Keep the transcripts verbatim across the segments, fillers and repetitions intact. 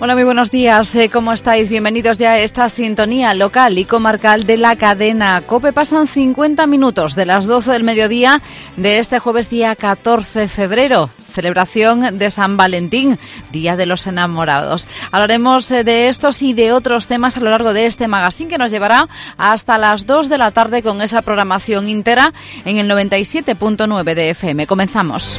Hola, muy buenos días. ¿Cómo estáis? Bienvenidos ya a esta sintonía local y comarcal de la cadena COPE. Pasan cincuenta minutos de las doce del mediodía de este jueves día catorce de febrero. Celebración de San Valentín, Día de los Enamorados. Hablaremos de estos y de otros temas a lo largo de este magazine que nos llevará hasta las dos de la tarde con esa programación íntegra en el noventa y siete punto nueve de F M. Comenzamos.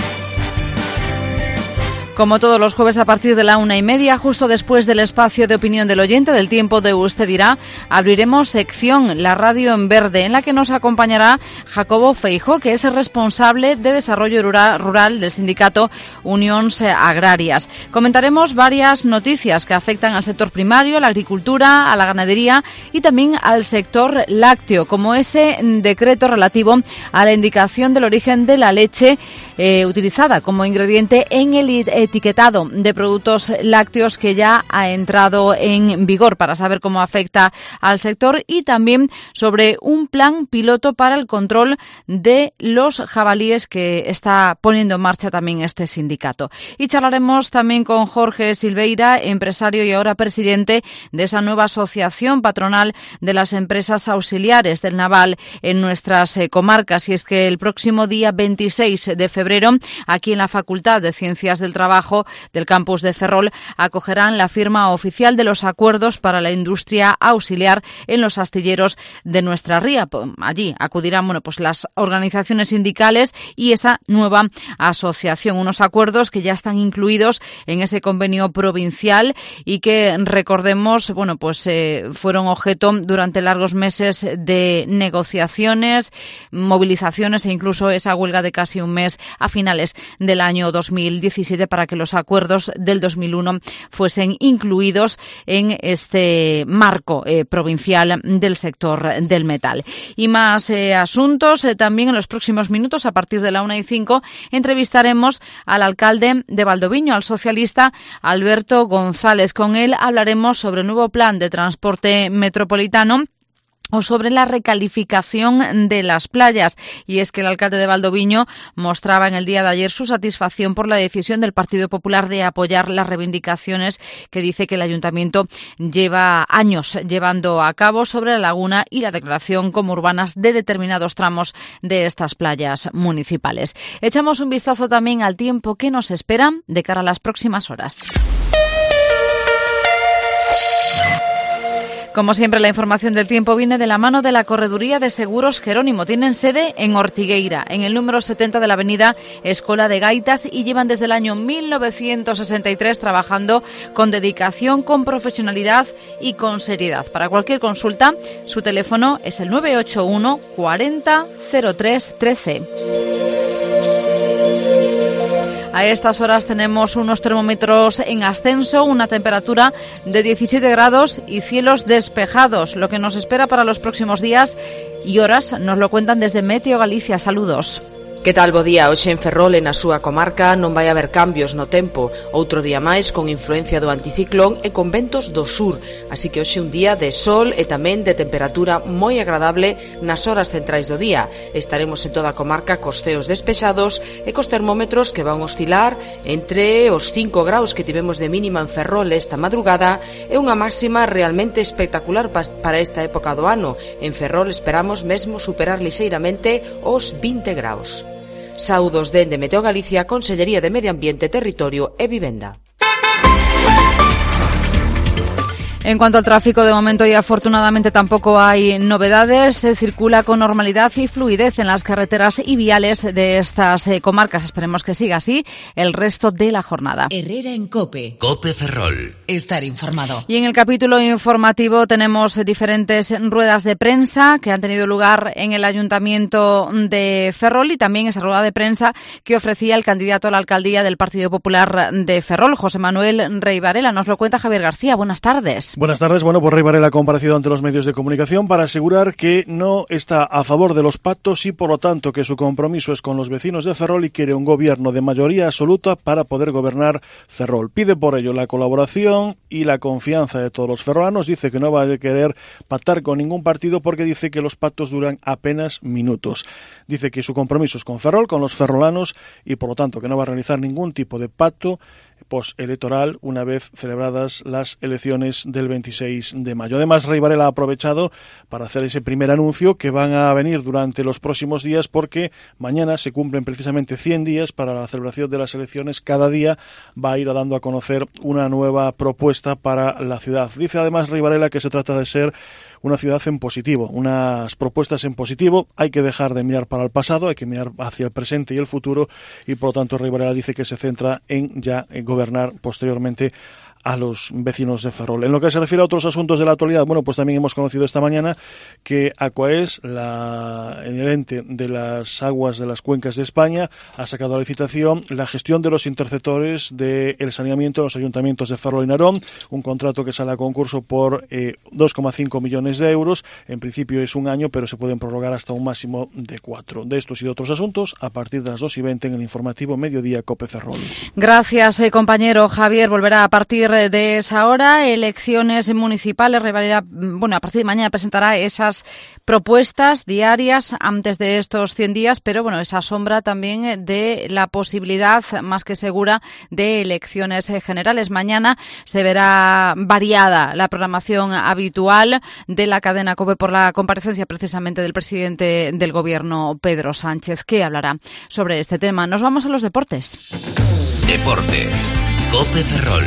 Como todos los jueves a partir de la una y media, justo después del espacio de opinión del oyente del tiempo de Usted dirá, abriremos sección La Radio en Verde, en la que nos acompañará Jacobo Feijó, que es el responsable de desarrollo rural del sindicato Unións Agrarias. Comentaremos varias noticias que afectan al sector primario, a la agricultura, a la ganadería y también al sector lácteo, como ese decreto relativo a la indicación del origen de la leche eh, utilizada como ingrediente en el etiquetado de productos lácteos que ya ha entrado en vigor, para saber cómo afecta al sector, y también sobre un plan piloto para el control de los jabalíes que está poniendo en marcha también este sindicato. Y charlaremos también con Jorge Silveira, empresario y ahora presidente de esa nueva asociación patronal de las empresas auxiliares del naval en nuestras eh, comarcas. Y es que el próximo día veintiséis de febrero, aquí en la Facultad de Ciencias del Trabajo Trabajo del campus de Ferrol, acogerán la firma oficial de los acuerdos para la industria auxiliar en los astilleros de nuestra ría. Allí acudirán bueno, pues las organizaciones sindicales y esa nueva asociación, unos acuerdos que ya están incluidos en ese convenio provincial y que, recordemos, bueno, pues eh, fueron objeto durante largos meses de negociaciones, movilizaciones e incluso esa huelga de casi un mes a finales del año dos mil diecisiete para que los acuerdos del dos mil uno fuesen incluidos en este marco eh, provincial del sector del metal. Y más eh, asuntos. Eh, también en los próximos minutos, a partir de la una y cinco, entrevistaremos al alcalde de Valdoviño, al socialista Alberto González. Con él hablaremos sobre el nuevo plan de transporte metropolitano o sobre la recalificación de las playas. Y es que el alcalde de Valdoviño mostraba en el día de ayer su satisfacción por la decisión del Partido Popular de apoyar las reivindicaciones que dice que el ayuntamiento lleva años llevando a cabo sobre la laguna y la declaración como urbanas de determinados tramos de estas playas municipales. Echamos un vistazo también al tiempo que nos espera de cara a las próximas horas. Como siempre, la información del tiempo viene de la mano de la Correduría de Seguros Jerónimo. Tienen sede en Ortigueira, en el número setenta de la avenida Escola de Gaitas, y llevan desde el año mil novecientos sesenta y tres trabajando con dedicación, con profesionalidad y con seriedad. Para cualquier consulta, su teléfono es el nueve ocho uno cuarenta cero tres trece. A estas horas tenemos unos termómetros en ascenso, una temperatura de diecisiete grados y cielos despejados. Lo que nos espera para los próximos días y horas nos lo cuentan desde Meteo Galicia. Saludos. Que tal, bo día? Hoxe en Ferrol e na súa comarca non vai haber cambios no tempo. Outro día máis con influencia do anticiclón e con ventos do sur. Así que hoxe un día de sol e tamén de temperatura moi agradable nas horas centrais do día. Estaremos en toda a comarca cos ceos despexados e cos termómetros que van oscilar entre os cinco graus que tivemos de mínima en Ferrol esta madrugada e unha máxima realmente espectacular para esta época do ano. En Ferrol esperamos mesmo superar lixeiramente os vinte graus. Saúdos dende Meteo Galicia, Consellería de Medio Ambiente, Territorio e Vivenda. En cuanto al tráfico, de momento y afortunadamente tampoco hay novedades. Se circula con normalidad y fluidez en las carreteras y viales de estas eh, comarcas. Esperemos que siga así el resto de la jornada. Herrera en COPE. COPE Ferrol. Estar informado. Y en el capítulo informativo tenemos diferentes ruedas de prensa que han tenido lugar en el Ayuntamiento de Ferrol y también esa rueda de prensa que ofrecía el candidato a la alcaldía del Partido Popular de Ferrol, José Manuel Rey Varela. Nos lo cuenta Javier García. Buenas tardes. tardes. Buenas tardes. Bueno, pues Rey Varela ha comparecido ante los medios de comunicación para asegurar que no está a favor de los pactos y, por lo tanto, que su compromiso es con los vecinos de Ferrol y quiere un gobierno de mayoría absoluta para poder gobernar Ferrol. Pide por ello la colaboración y la confianza de todos los ferrolanos. Dice que no va a querer pactar con ningún partido porque dice que los pactos duran apenas minutos. Dice que su compromiso es con Ferrol, con los ferrolanos y, por lo tanto, que no va a realizar ningún tipo de pacto postelectoral una vez celebradas las elecciones del veintiséis de mayo. Además, Rey Varela ha aprovechado para hacer ese primer anuncio que van a venir durante los próximos días porque mañana se cumplen precisamente cien días para la celebración de las elecciones. Cada día va a ir dando a conocer una nueva propuesta para la ciudad. Dice además Rey Varela que se trata de ser una ciudad en positivo, unas propuestas en positivo. Hay que dejar de mirar para el pasado, hay que mirar hacia el presente y el futuro y, por lo tanto, Rey Varela dice que se centra en ya en gobernar posteriormente a los vecinos de Ferrol. En lo que se refiere a otros asuntos de la actualidad, bueno, pues también hemos conocido esta mañana que Aquaes, la, el ente de las aguas de las cuencas de España, ha sacado a licitación la gestión de los interceptores del saneamiento en los ayuntamientos de Ferrol y Narón, un contrato que sale a concurso por eh, dos coma cinco millones de euros. En principio es un año, pero se pueden prorrogar hasta un máximo de cuatro. De estos y de otros asuntos, a partir de las dos y veinte en el informativo Mediodía COPE Ferrol. Gracias, eh, compañero Javier. Volverá a partir de esa hora, elecciones municipales. Bueno, a partir de mañana presentará esas propuestas diarias antes de estos cien días, pero bueno, esa sombra también de la posibilidad más que segura de elecciones generales. Mañana se verá variada la programación habitual de la cadena COPE por la comparecencia precisamente del presidente del Gobierno, Pedro Sánchez, que hablará sobre este tema. Nos vamos a los deportes. Deportes. COPE Ferrol.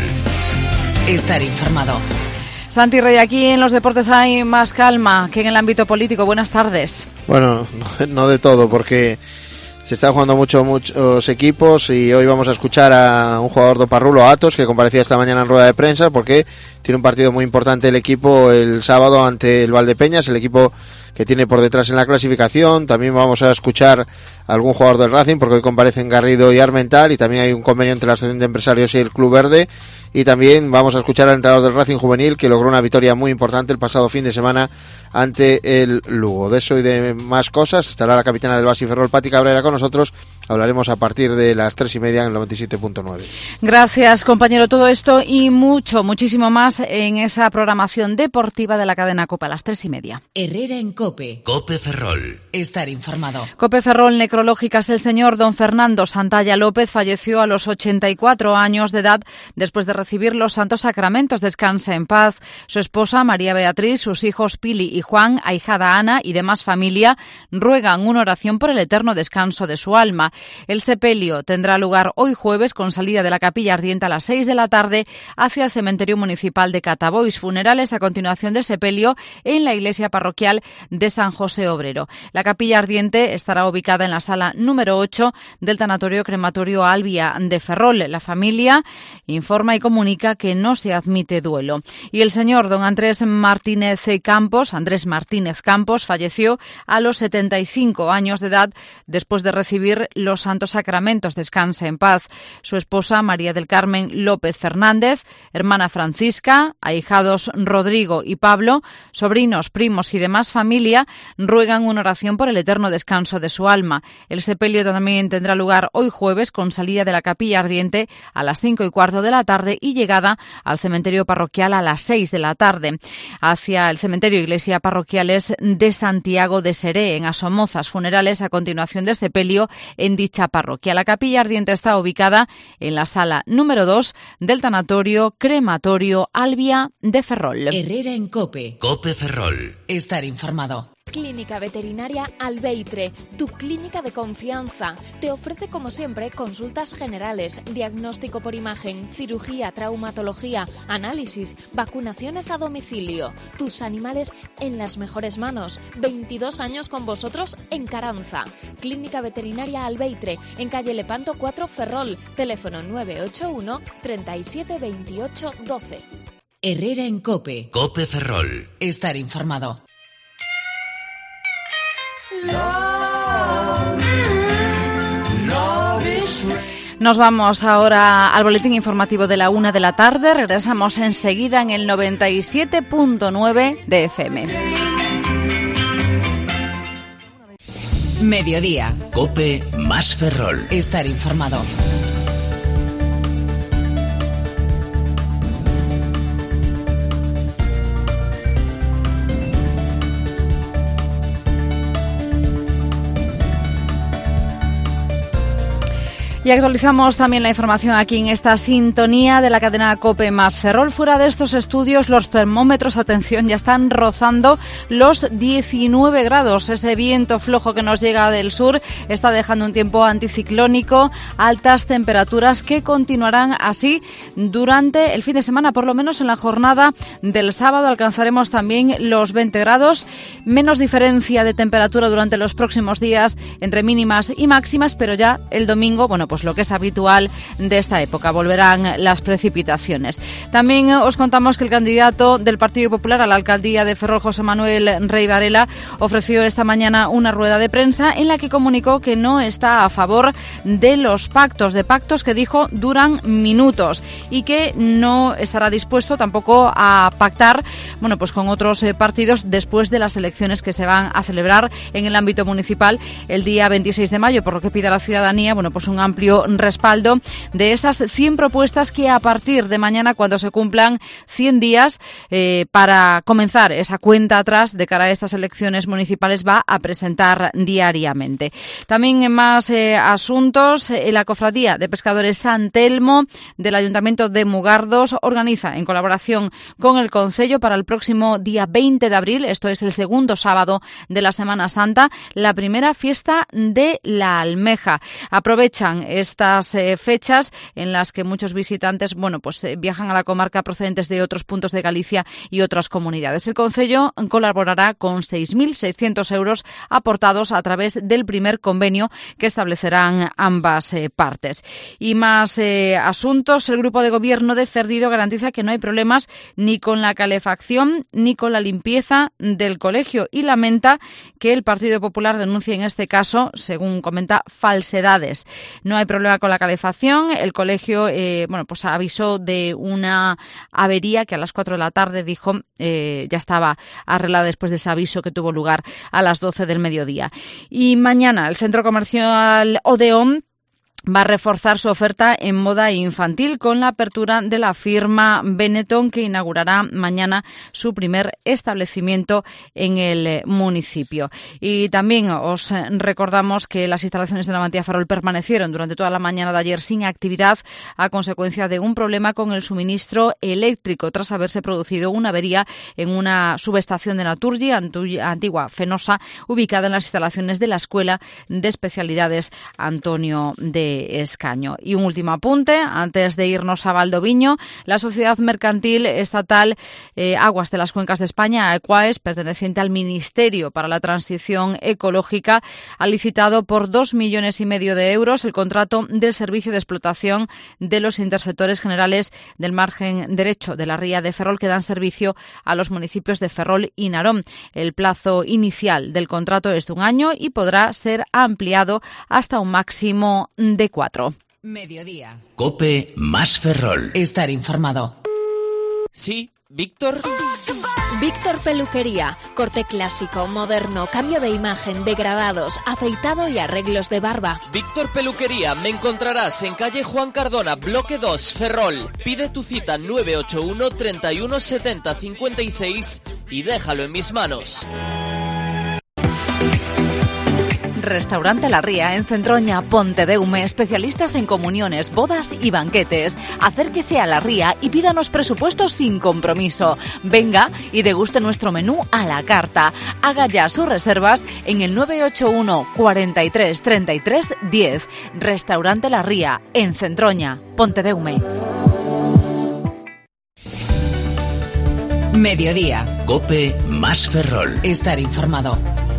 Estar informado. Santi Rey, aquí en los deportes hay más calma que en el ámbito político. Buenas tardes. Bueno, no, no de todo, porque se están jugando mucho, muchos equipos y hoy vamos a escuchar a un jugador do Parrulo, Atos, que comparecía esta mañana en rueda de prensa porque tiene un partido muy importante el equipo el sábado ante el Valdepeñas, el equipo que tiene por detrás en la clasificación. También vamos a escuchar a algún jugador del Racing porque hoy comparecen Garrido y Armental y también hay un convenio entre la Asociación de Empresarios y el Club Verde. Y también vamos a escuchar al entrenador del Racing Juvenil que logró una victoria muy importante el pasado fin de semana ante el Lugo. De eso y de más cosas estará la capitana del Basi Ferrol, Pati Cabrera, con nosotros. Hablaremos a partir de las tres y media en el noventa y siete punto nueve. Gracias, compañero. Todo esto y mucho, muchísimo más en esa programación deportiva de la cadena COPE a las tres y media. Herrera en COPE. COPE Ferrol. Estar informado. COPE Ferrol, necrológicas. El señor don Fernando Santalla López falleció a los ochenta y cuatro años de edad después de recibir los santos sacramentos. Descansa en paz. Su esposa María Beatriz, sus hijos Pili y Juan, ahijada Ana y demás familia ruegan una oración por el eterno descanso de su alma. El sepelio tendrá lugar hoy jueves con salida de la capilla ardiente a las seis de la tarde hacia el cementerio municipal de Catabois. Funerales a continuación del sepelio en la iglesia parroquial de San José Obrero. La capilla ardiente estará ubicada en la sala número ocho del tanatorio crematorio Albia de Ferrol. La familia informa y comunica que no se admite duelo. Y el señor don Andrés Martínez Campos, Andrés Martínez Campos, falleció a los setenta y cinco años de edad después de recibir los santos sacramentos. Descanse en paz. Su esposa María del Carmen López Fernández, hermana Francisca, ahijados Rodrigo y Pablo, sobrinos, primos y demás familia ruegan una oración por el eterno descanso de su alma. El sepelio también tendrá lugar hoy jueves con salida de la capilla ardiente a las cinco y cuarto de la tarde y llegada al cementerio parroquial a las seis de la tarde. Hacia el cementerio Iglesia Parroquiales de Santiago de Seré, en Asomozas. Funerales a continuación del sepelio en dicha parroquia. La capilla ardiente está ubicada en la sala número dos del tanatorio crematorio Albia de Ferrol. Herrera en COPE. COPE Ferrol. Estar informado. Clínica Veterinaria Albeitre, tu clínica de confianza. Te ofrece, como siempre, consultas generales, diagnóstico por imagen, cirugía, traumatología, análisis, vacunaciones a domicilio. Tus animales en las mejores manos. veintidós años con vosotros en Caranza. Clínica Veterinaria Albeitre, en calle Lepanto cuatro Ferrol. Teléfono nueve ocho uno, treinta y siete veintiocho doce. Herrera en COPE. COPE Ferrol. Estar informado. Nos vamos ahora al boletín informativo de la una de la tarde. Regresamos enseguida en el noventa y siete punto nueve de F M. Mediodía. COPE más Ferrol. Estar informado. Y actualizamos también la información aquí en esta sintonía de la cadena COPE más Ferrol. Fuera de estos estudios, los termómetros, atención, ya están rozando los diecinueve grados. Ese viento flojo que nos llega del sur está dejando un tiempo anticiclónico, altas temperaturas que continuarán así durante el fin de semana. Por lo menos en la jornada del sábado alcanzaremos también los veinte grados. Menos diferencia de temperatura durante los próximos días entre mínimas y máximas, pero ya el domingo, bueno, pues Pues lo que es habitual de esta época, volverán las precipitaciones. También os contamos que el candidato del Partido Popular a la alcaldía de Ferrol, José Manuel Rey Varela, ofreció esta mañana una rueda de prensa en la que comunicó que no está a favor de los pactos, de pactos que dijo duran minutos, y que no estará dispuesto tampoco a pactar, bueno, pues con otros eh, partidos después de las elecciones que se van a celebrar en el ámbito municipal el día veintiséis de mayo, por lo que pide a la ciudadanía, bueno, pues un amplio respaldo de esas cien propuestas que a partir de mañana, cuando se cumplan cien días eh, para comenzar esa cuenta atrás de cara a estas elecciones municipales, va a presentar diariamente. También en más eh, asuntos, eh, la Cofradía de Pescadores San Telmo del Ayuntamiento de Mugardos organiza, en colaboración con el Concello, para el próximo día veinte de abril, esto es el segundo sábado de la Semana Santa, la primera fiesta de la Almeja. Aprovechan estas eh, fechas en las que muchos visitantes, bueno, pues eh, viajan a la comarca procedentes de otros puntos de Galicia y otras comunidades. El Concello colaborará con seis mil seiscientos euros aportados a través del primer convenio que establecerán ambas eh, partes. Y más eh, asuntos. El Grupo de Gobierno de Cerdido garantiza que no hay problemas ni con la calefacción ni con la limpieza del colegio, y lamenta que el Partido Popular denuncie en este caso, según comenta, falsedades. No hay problema con la calefacción. El colegio eh, bueno, pues avisó de una avería que a las cuatro de la tarde dijo eh, ya estaba arreglada después de ese aviso que tuvo lugar a las doce del mediodía. Y mañana el Centro Comercial Odeón va a reforzar su oferta en moda infantil con la apertura de la firma Benetton, que inaugurará mañana su primer establecimiento en el municipio. Y también os recordamos que las instalaciones de Navantia Ferrol permanecieron durante toda la mañana de ayer sin actividad a consecuencia de un problema con el suministro eléctrico tras haberse producido una avería en una subestación de Naturgy, antigua Fenosa, ubicada en las instalaciones de la Escuela de Especialidades Antonio de Escaño. Y un último apunte, antes de irnos a Valdoviño: la Sociedad Mercantil Estatal eh, Aguas de las Cuencas de España, Aequaes, perteneciente al Ministerio para la Transición Ecológica, ha licitado por dos millones y medio de euros el contrato del servicio de explotación de los interceptores generales del margen derecho de la ría de Ferrol, que dan servicio a los municipios de Ferrol y Narón. El plazo inicial del contrato es de un año y podrá ser ampliado hasta un máximo de cuatro. Mediodía. COPE más Ferrol. Estar informado. Sí, Víctor. Víctor Peluquería, corte clásico, moderno, cambio de imagen, degradados, afeitado y arreglos de barba. Víctor Peluquería, me encontrarás en calle Juan Cardona, bloque dos, Ferrol. Pide tu cita nueve ocho uno, treinta y uno, setenta, cincuenta y seis y déjalo en mis manos. Restaurante La Ría, en Centroña, Pontedeume, especialistas en comuniones, bodas y banquetes. Acérquese a La Ría y pídanos presupuestos sin compromiso. Venga y deguste nuestro menú a la carta. Haga ya sus reservas en el nueve ocho uno, cuarenta y tres, treinta y tres, diez. Restaurante La Ría, en Centroña, Pontedeume. Mediodía. COPE más Ferrol. Estar informado.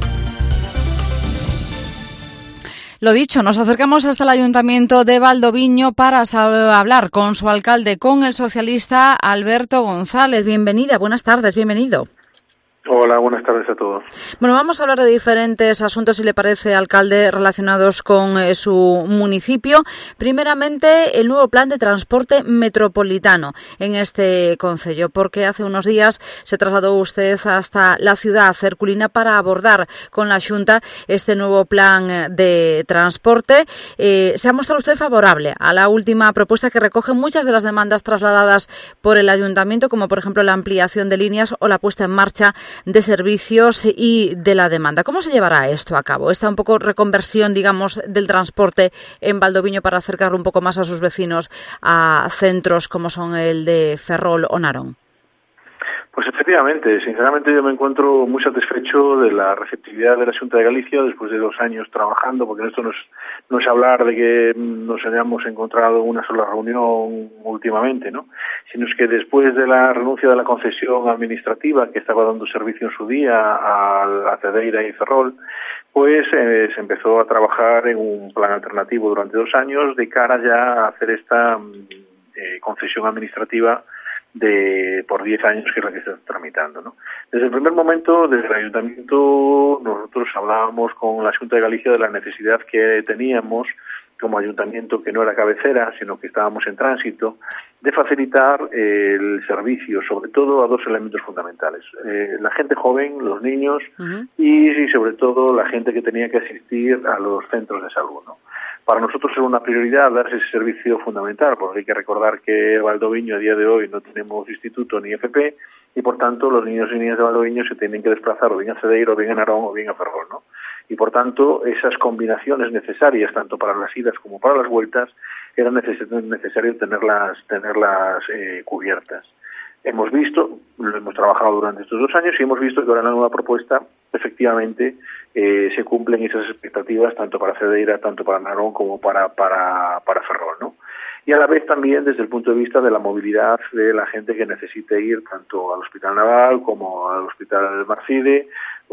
Lo dicho, nos acercamos hasta el Ayuntamiento de Valdoviño para hablar con su alcalde, con el socialista Alberto González. Bienvenida, buenas tardes, bienvenido. Hola, buenas tardes a todos. Bueno, vamos a hablar de diferentes asuntos, si le parece, alcalde, relacionados con eh, su municipio. Primeramente, el nuevo plan de transporte metropolitano en este concello, porque hace unos días se trasladó usted hasta la ciudad herculina para abordar con la Xunta este nuevo plan de transporte. Eh, ¿Se ha mostrado usted favorable a la última propuesta que recoge muchas de las demandas trasladadas por el ayuntamiento, como por ejemplo la ampliación de líneas o la puesta en marcha de servicios y de la demanda? ¿Cómo se llevará esto a cabo? Esta un poco reconversión, digamos, del transporte en Valdoviño para acercarlo un poco más a sus vecinos a centros como son el de Ferrol o Narón. Pues efectivamente, sinceramente yo me encuentro muy satisfecho de la receptividad de la Xunta de Galicia después de dos años trabajando, porque esto no es, no es hablar de que nos hayamos encontrado en una sola reunión últimamente, ¿no? Sino es que después de la renuncia de la concesión administrativa que estaba dando servicio en su día a, a Cedeira y Ferrol, pues eh, se empezó a trabajar en un plan alternativo durante dos años de cara ya a hacer esta eh, concesión administrativa de por diez años, que es la que se está tramitando, ¿no? Desde el primer momento, desde el ayuntamiento, nosotros hablábamos con la Xunta de Galicia de la necesidad que teníamos como ayuntamiento, que no era cabecera, sino que estábamos en tránsito, de facilitar eh, el servicio, sobre todo a dos elementos fundamentales: eh, la gente joven, los niños, uh-huh. y, y sobre todo la gente que tenía que asistir a los centros de salud, ¿no? Para nosotros es una prioridad dar ese servicio fundamental, porque hay que recordar que Valdoviño a día de hoy no tenemos instituto ni F P, y por tanto los niños y niñas de Valdoviño se tienen que desplazar o bien a Cedeira, o bien a Narón, o bien a Ferrol, ¿no? Y por tanto esas combinaciones necesarias, tanto para las idas como para las vueltas, era neces- necesario tenerlas, tenerlas eh, cubiertas. Hemos visto, lo hemos trabajado durante estos dos años y hemos visto que ahora en la nueva propuesta efectivamente eh, se cumplen esas expectativas tanto para Cedeira, tanto para Narón como para, para, para Ferrol, ¿no? Y a la vez también desde el punto de vista de la movilidad de la gente que necesite ir tanto al Hospital Naval como al Hospital Marcide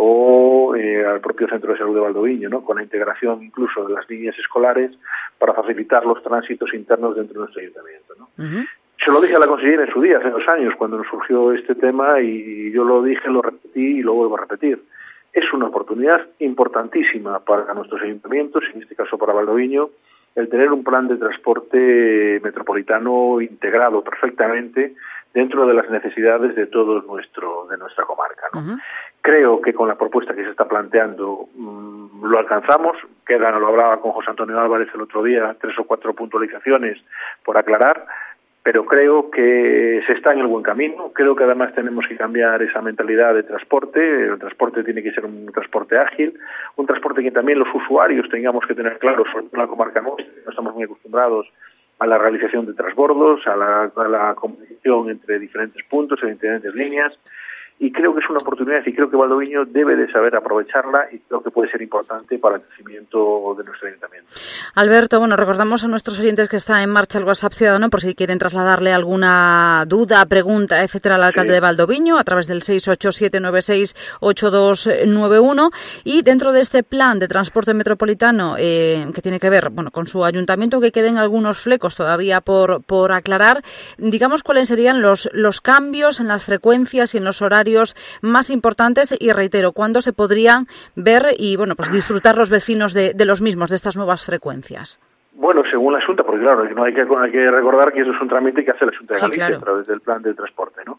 o eh, al propio Centro de Salud de Valdoviño, ¿no? Con la integración incluso de las líneas escolares para facilitar los tránsitos internos dentro de nuestro ayuntamiento, ¿no? Uh-huh. Se lo dije a la consejera en su día, hace dos años, cuando nos surgió este tema, y yo lo dije, lo repetí y lo vuelvo a repetir. Es una oportunidad importantísima para nuestros ayuntamientos, en este caso para Valdoviño, el tener un plan de transporte metropolitano integrado perfectamente dentro de las necesidades de todo nuestro de nuestra comarca, ¿no? Uh-huh. Creo que con la propuesta que se está planteando mmm, lo alcanzamos. Queda, lo hablaba con José Antonio Álvarez el otro día, tres o cuatro puntualizaciones por aclarar, pero creo que se está en el buen camino. Creo que además tenemos que cambiar esa mentalidad de transporte. El transporte tiene que ser un transporte ágil, un transporte que también los usuarios tengamos que tener claro, sobre todo en la comarca nuestra. No estamos muy acostumbrados a la realización de transbordos, a la, a la comunicación entre diferentes puntos, en diferentes líneas. Y creo que es una oportunidad y creo que Valdoviño debe de saber aprovecharla y creo que puede ser importante para el crecimiento de nuestro ayuntamiento. Alberto, bueno, recordamos a nuestros oyentes que está en marcha el WhatsApp Ciudadano por si quieren trasladarle alguna duda, pregunta, etcétera, al alcalde sí. de Valdoviño a través del seis ocho siete nueve seis ocho dos nueve uno. Y dentro de este plan de transporte metropolitano eh, que tiene que ver, bueno, con su ayuntamiento, que queden algunos flecos todavía por, por aclarar, digamos cuáles serían los, los cambios en las frecuencias y en los horarios más importantes, y reitero, ¿cuándo se podrían ver y bueno, pues disfrutar los vecinos de, de los mismos, de estas nuevas frecuencias? Bueno, según la Xunta, porque claro, no hay que, hay que recordar que eso es un trámite que hace la Xunta de sí, Galicia, claro, a través del plan de transporte, ¿no?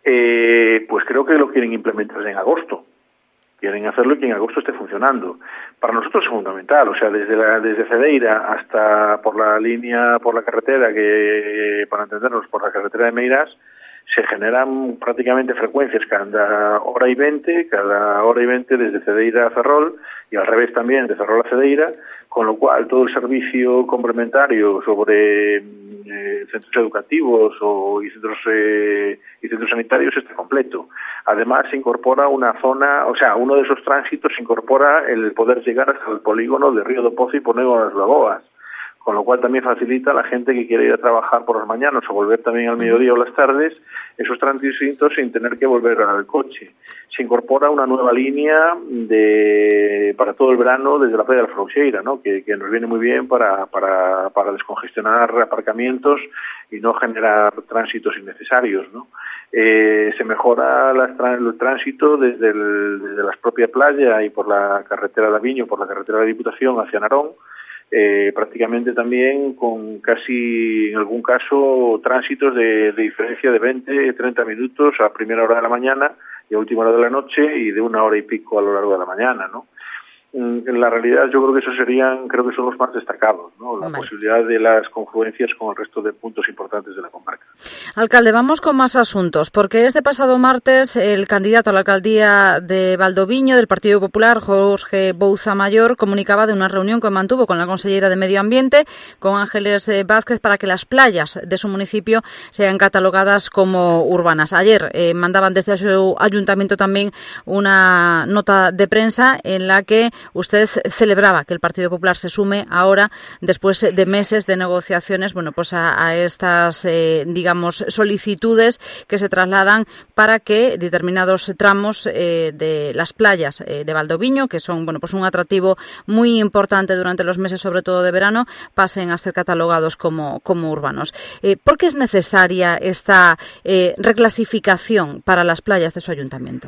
Eh, pues creo que lo quieren implementar en agosto. Quieren hacerlo y que en agosto esté funcionando. Para nosotros es fundamental, o sea, desde la, desde Cedeira hasta por la línea, por la carretera, que para entendernos, por la carretera de Meirás, se generan prácticamente frecuencias cada hora y veinte, cada hora y veinte desde Cedeira a Ferrol, y al revés también de Ferrol a Cedeira, con lo cual todo el servicio complementario sobre eh, centros educativos o, y, centros, eh, y centros sanitarios está completo. Además se incorpora una zona, o sea, uno de esos tránsitos se incorpora el poder llegar hasta el polígono de Río do Pozo y Polígono de las Lagoas, con lo cual también facilita a la gente que quiere ir a trabajar por las mañanas o volver también al mediodía o las tardes esos tránsitos sin tener que volver al coche. Se incorpora una nueva línea de para todo el verano desde la playa de la Frouxeira, ¿no? que, que nos viene muy bien para, para, para descongestionar aparcamientos y no generar tránsitos innecesarios, ¿no? Eh, se mejora la, el tránsito desde, el, desde la propia playa y por la carretera de Aviño, por la carretera de la Diputación hacia Narón, eh, prácticamente también con casi, en algún caso, tránsitos de, de diferencia de veinte, treinta minutos a primera hora de la mañana y a última hora de la noche y de una hora y pico a lo largo de la mañana, ¿no? En la realidad yo creo que esos serían, creo que son los más destacados, ¿no? La vale. posibilidad de las confluencias con el resto de puntos importantes de la comarca. Alcalde, vamos con más asuntos, porque este pasado martes el candidato a la alcaldía de Valdoviño del Partido Popular, Jorge Bouza Mayor, comunicaba de una reunión que mantuvo con la consellera de Medio Ambiente, con Ángeles Vázquez, para que las playas de su municipio sean catalogadas como urbanas. Ayer eh, mandaban desde su ayuntamiento también una nota de prensa en la que usted celebraba que el Partido Popular se sume ahora, después de meses de negociaciones, bueno, pues a, a estas, eh, digamos, solicitudes que se trasladan para que determinados tramos eh, de las playas eh, de Valdoviño, que son, bueno, pues un atractivo muy importante durante los meses, sobre todo de verano, pasen a ser catalogados como, como urbanos. Eh, ¿Por qué es necesaria esta eh, reclasificación para las playas de su ayuntamiento?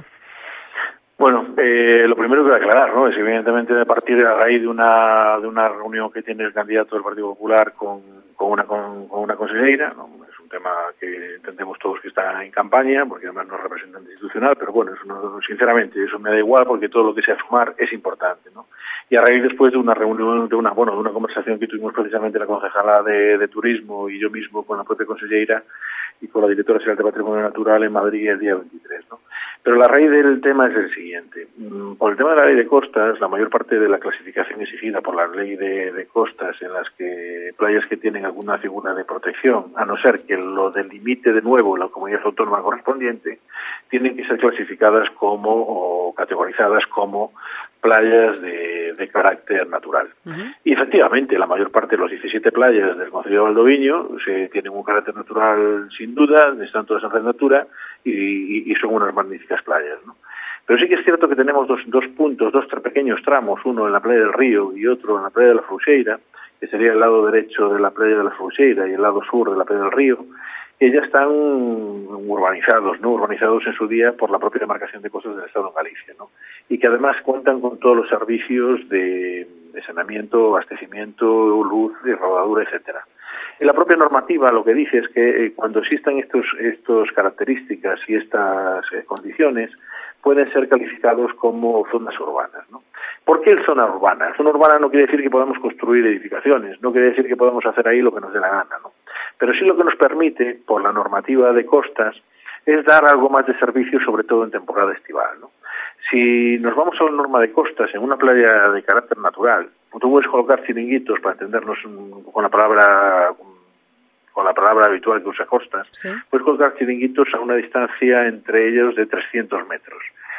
Bueno, eh, lo primero que voy a aclarar, ¿no? Es evidentemente a partir de a raíz de una de una reunión que tiene el candidato del Partido Popular con, con una con, con una consejera, ¿no? Es un tema que entendemos todos que está en campaña, porque además no es representante institucional, pero bueno, eso no, sinceramente eso me da igual porque todo lo que sea sumar es importante, ¿no? Y a raíz después de una reunión, de una bueno, de una conversación que tuvimos precisamente la concejala de, de Turismo y yo mismo con la propia consejera y con la directora general de Patrimonio Natural en Madrid el día veintitrés, ¿no? Pero la raíz del tema es el siguiente. Por el tema de la ley de costas, la mayor parte de la clasificación exigida por la ley de, de costas en las que playas que tienen alguna figura de protección, a no ser que lo delimite de nuevo la comunidad autónoma correspondiente, tienen que ser clasificadas como o categorizadas como playas de, de carácter natural. Uh-huh. Y efectivamente, la mayor parte de los diecisiete playas del concello de Valdoviño se tienen un carácter natural sin duda, están todas en red natura y, y, y son unas magníficas playas, ¿no? Pero sí que es cierto que tenemos dos, dos puntos, dos tres pequeños tramos, uno en la playa del Río y otro en la playa de la Frouxeira, que sería el lado derecho de la playa de la Frouxeira y el lado sur de la playa del Río, que ya están urbanizados, ¿no? Urbanizados en su día por la propia demarcación de costas del Estado en Galicia, ¿no? Y que además cuentan con todos los servicios de, de saneamiento, abastecimiento, luz, y rodadura, etcétera. En la propia normativa lo que dice es que eh, cuando existan estos estas características y estas eh, condiciones, pueden ser calificados como zonas urbanas, ¿no? ¿Por qué el zona urbana? El zona urbana no quiere decir que podamos construir edificaciones, no quiere decir que podamos hacer ahí lo que nos dé la gana, ¿no? Pero sí lo que nos permite, por la normativa de costas, es dar algo más de servicio, sobre todo en temporada estival, ¿no? Si nos vamos a la norma de costas en una playa de carácter natural, tú puedes colocar chiringuitos, para entendernos con la palabra con la palabra habitual que usa costas, ¿sí? Puedes colocar chiringuitos a una distancia entre ellos de trescientos metros.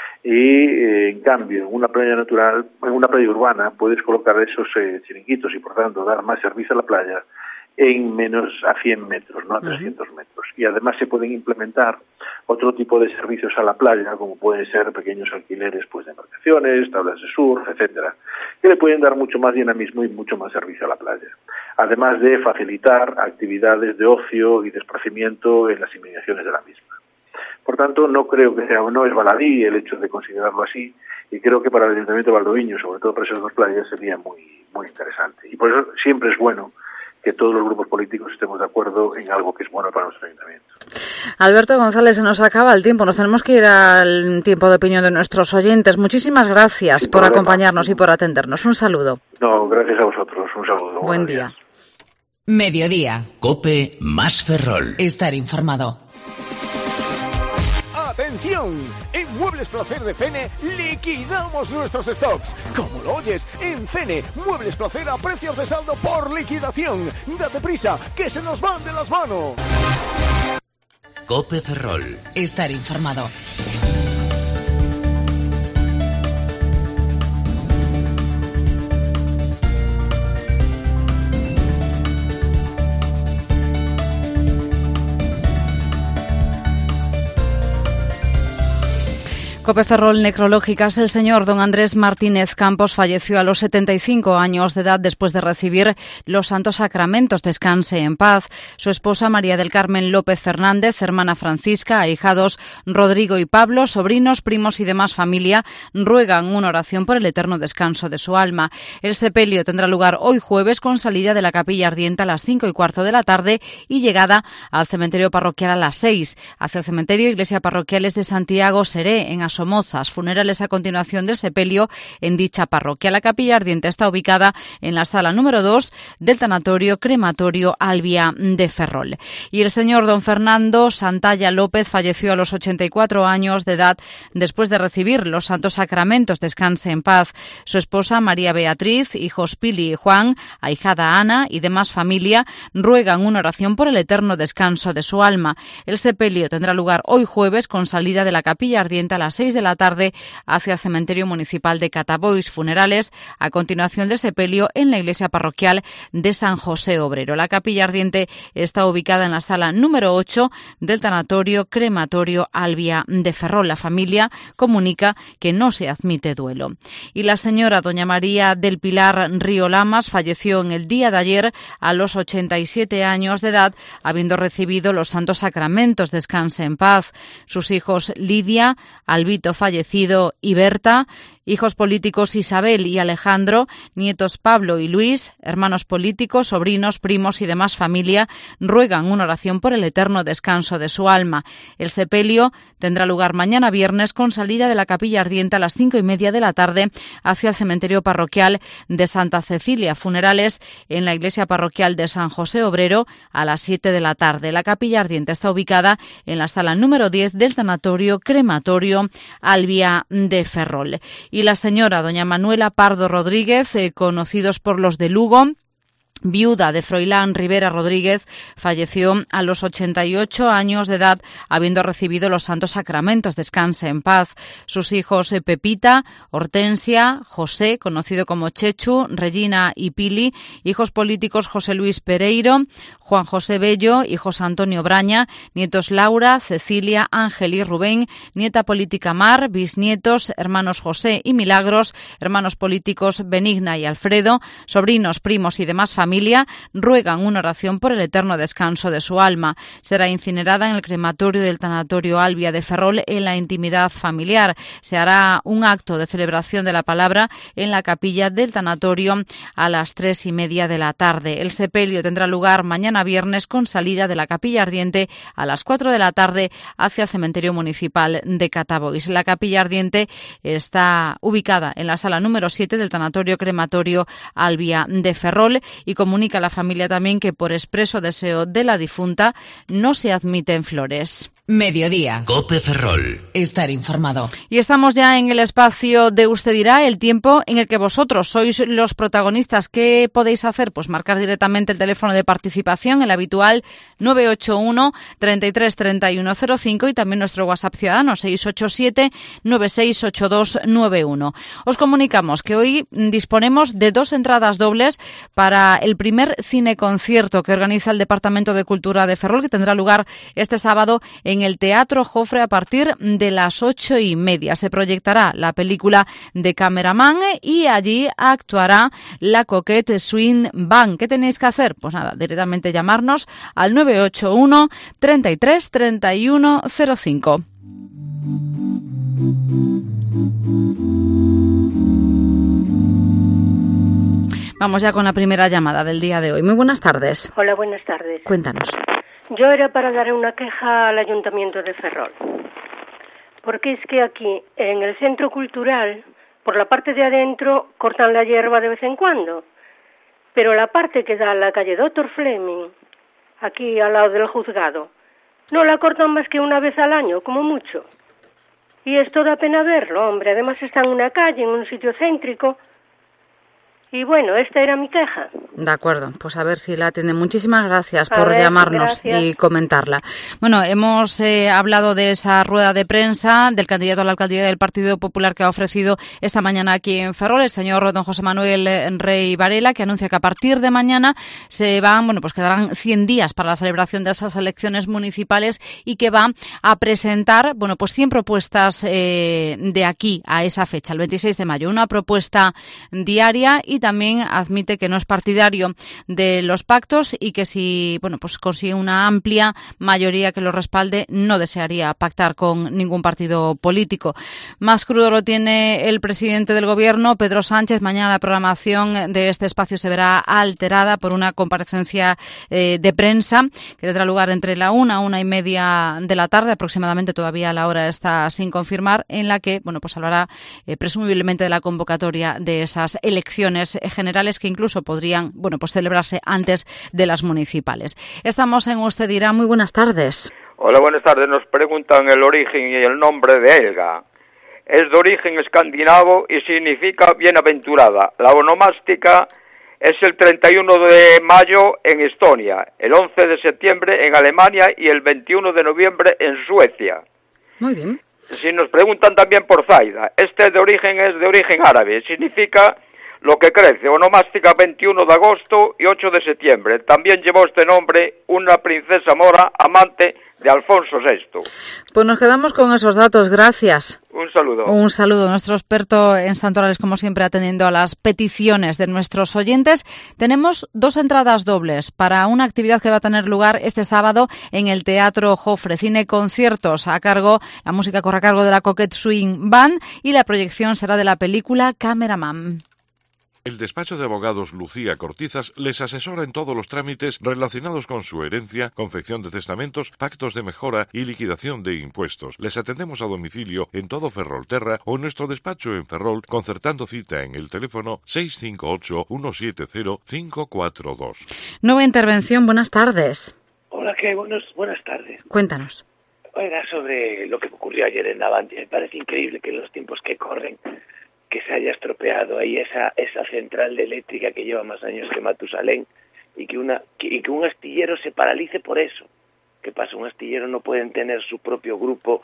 Y eh, en cambio, en una playa natural, en una playa urbana, puedes colocar esos eh, chiringuitos y por tanto dar más servicio a la playa en menos a cien metros, no a trescientos metros. Y además se pueden implementar otro tipo de servicios a la playa, como pueden ser pequeños alquileres pues de embarcaciones, tablas de surf, etcétera, que le pueden dar mucho más dinamismo y mucho más servicio a la playa. Además de facilitar actividades de ocio y desplazamiento en las inmediaciones de la misma. Por tanto, no creo que sea no es baladí el hecho de considerarlo así, y creo que para el Ayuntamiento de Valdoviño, sobre todo para esas dos playas, sería muy muy interesante. Y por eso siempre es bueno que todos los grupos políticos estemos de acuerdo en algo que es bueno para nuestro ayuntamiento. Alberto González, se nos acaba el tiempo, nos tenemos que ir al tiempo de opinión de nuestros oyentes. Muchísimas gracias Sin por problema. acompañarnos y por atendernos. Un saludo. No, gracias a vosotros. Un saludo. Buen día. Días. Mediodía. COPE más Ferrol. Estar informado. ¡Atención! En Muebles Placer de Fene liquidamos nuestros stocks. Como lo oyes, en Fene, Muebles Placer a precios de saldo por liquidación. Date prisa, que se nos van de las manos. COPE Ferrol. Estar informado. Cope Ferrol Necrológicas. El señor don Andrés Martínez Campos falleció a los setenta y cinco años de edad después de recibir los santos sacramentos. Descanse en paz. Su esposa María del Carmen López Fernández, hermana Francisca, ahijados Rodrigo y Pablo, sobrinos, primos y demás familia ruegan una oración por el eterno descanso de su alma. El sepelio tendrá lugar hoy jueves con salida de la capilla ardiente a las cinco y cuarto de la tarde y llegada al cementerio parroquial a las seis. Hacia el cementerio Iglesia Parroquiales de Santiago Seré, en Somozas. Funerales a continuación del sepelio en dicha parroquia. La capilla ardiente está ubicada en la sala número dos del tanatorio crematorio Albia de Ferrol. Y el señor don Fernando Santalla López falleció a los ochenta y cuatro años de edad después de recibir los santos sacramentos. Descanse en paz. Su esposa María Beatriz, hijos Pili y Juan, ahijada Ana y demás familia ruegan una oración por el eterno descanso de su alma. El sepelio tendrá lugar hoy jueves con salida de la capilla ardiente a las seis de la tarde hacia el cementerio municipal de Catabois. Funerales a continuación del sepelio en la iglesia parroquial de San José Obrero. La capilla ardiente está ubicada en la sala número ocho del tanatorio crematorio Albia de Ferrol. La familia comunica que no se admite duelo. Y la señora doña María del Pilar Río Lamas falleció en el día de ayer a los ochenta y siete años de edad, habiendo recibido los santos sacramentos. Descanse en paz. Sus hijos Lidia, Albita fallecido y Berta, hijos políticos Isabel y Alejandro, nietos Pablo y Luis, hermanos políticos, sobrinos, primos y demás familia ruegan una oración por el eterno descanso de su alma. El sepelio tendrá lugar mañana viernes con salida de la capilla ardiente a las cinco y media de la tarde hacia el cementerio parroquial de Santa Cecilia. Funerales en la iglesia parroquial de San José Obrero a las siete de la tarde. La capilla ardiente está ubicada en la sala número diez del tanatorio crematorio Albia de Ferrol. Y la señora doña Manuela Pardo Rodríguez, eh, conocidos por los de Lugo, viuda de Froilán Rivera Rodríguez, falleció a los ochenta y ocho años de edad, habiendo recibido los santos sacramentos. Descanse en paz. Sus hijos Pepita, Hortensia, José, conocido como Chechu, Regina y Pili, hijos políticos José Luis Pereiro, Juan José Bello y José Antonio Braña, nietos Laura, Cecilia, Ángel y Rubén, nieta política Mar, bisnietos, hermanos José y Milagros, hermanos políticos Benigna y Alfredo, sobrinos, primos y demás familia ruegan una oración por el eterno descanso de su alma. Será incinerada en el crematorio del tanatorio Albia de Ferrol en la intimidad familiar. Se hará un acto de celebración de la palabra en la capilla del tanatorio a las tres y media de la tarde. El sepelio tendrá lugar mañana viernes con salida de la capilla ardiente a las cuatro de la tarde hacia el cementerio municipal de Catabois. La capilla ardiente está ubicada en la sala número siete del tanatorio crematorio Albia de Ferrol y comunica a la familia también que por expreso deseo de la difunta no se admiten flores. Mediodía. Cope Ferrol. Estar informado. Y estamos ya en el espacio de Usted dirá, el tiempo en el que vosotros sois los protagonistas. ¿Qué podéis hacer? Pues marcar directamente el teléfono de participación, el habitual nueve ocho uno, treinta y tres, treinta y uno cero cinco, y también nuestro WhatsApp ciudadano seis ocho siete, nueve seis ocho dos nueve uno. Os comunicamos que hoy disponemos de dos entradas dobles para el primer cineconcierto que organiza el Departamento de Cultura de Ferrol, que tendrá lugar este sábado en el Teatro Jofre a partir de las ocho y media. Se proyectará la película de Cameraman y allí actuará la Coquette Swing Band. ¿Qué tenéis que hacer? Pues nada, directamente llamarnos al nueve ocho uno, treinta y tres, treinta y uno cero cinco. Vamos ya con la primera llamada del día de hoy. Muy buenas tardes. Hola, buenas tardes. Cuéntanos. Yo era para dar una queja al Ayuntamiento de Ferrol, porque es que aquí, en el Centro Cultural, por la parte de adentro, cortan la hierba de vez en cuando, pero la parte que da a la calle Doctor Fleming, aquí al lado del juzgado, no la cortan más que una vez al año, como mucho. Y esto da pena verlo, hombre. Además está en una calle, en un sitio céntrico. Y bueno, esta era mi queja. De acuerdo, pues a ver si la atiende. Muchísimas gracias A por ver, llamarnos gracias. y comentarla. Bueno, hemos eh, hablado de esa rueda de prensa del candidato a la alcaldía del Partido Popular que ha ofrecido esta mañana aquí en Ferrol, el señor don José Manuel Rey Varela, que anuncia que a partir de mañana se van, bueno, pues quedarán cien días para la celebración de esas elecciones municipales y que va a presentar, bueno, pues cien propuestas eh, de aquí a esa fecha, el veintiséis de mayo, una propuesta diaria, y también admite que no es partidario de los pactos y que si, bueno, pues consigue una amplia mayoría que lo respalde, no desearía pactar con ningún partido político. Más crudo lo tiene el presidente del Gobierno, Pedro Sánchez. Mañana la programación de este espacio se verá alterada por una comparecencia eh, de prensa que tendrá lugar entre la una, una y media de la tarde, aproximadamente, todavía la hora está sin confirmar, en la que, bueno, pues hablará eh, presumiblemente de la convocatoria de esas elecciones generales que incluso podrían, bueno, pues celebrarse antes de las municipales. Estamos en Usted Dirá. Muy buenas tardes. Hola, buenas tardes. Nos preguntan el origen y el nombre de Elga. Es de origen escandinavo y significa bienaventurada. La onomástica es el treinta y uno de mayo en Estonia, el once de septiembre en Alemania y el veintiuno de noviembre en Suecia. Muy bien. Si nos preguntan también por Zaida, este de origen es de origen árabe, significa lo que crece, onomástica veintiuno de agosto y ocho de septiembre. También llevó este nombre una princesa mora, amante de Alfonso sexto. Pues nos quedamos con esos datos, gracias. Un saludo. Un saludo. Nuestro experto en santorales, como siempre, atendiendo a las peticiones de nuestros oyentes. Tenemos dos entradas dobles para una actividad que va a tener lugar este sábado en el Teatro Jofre. Cine conciertos a cargo, la música corre a cargo de la Coquette Swing Band y la proyección será de la película Cameraman. El despacho de abogados Lucía Cortizas les asesora en todos los trámites relacionados con su herencia, confección de testamentos, pactos de mejora y liquidación de impuestos. Les atendemos a domicilio en todo Ferrolterra o en nuestro despacho en Ferrol, concertando cita en el teléfono seis cinco ocho, uno siete cero, cinco cuatro dos. Nueva intervención, buenas tardes. Hola, ¿qué? Buenos, buenas tardes. Cuéntanos. Era sobre lo que ocurrió ayer en Navantia. Me parece increíble que en los tiempos que corren que se haya estropeado ahí esa esa central de eléctrica que lleva más años que Matusalén y que una que, y que un astillero se paralice por eso. ¿Qué pasa? Un astillero no pueden tener su propio grupo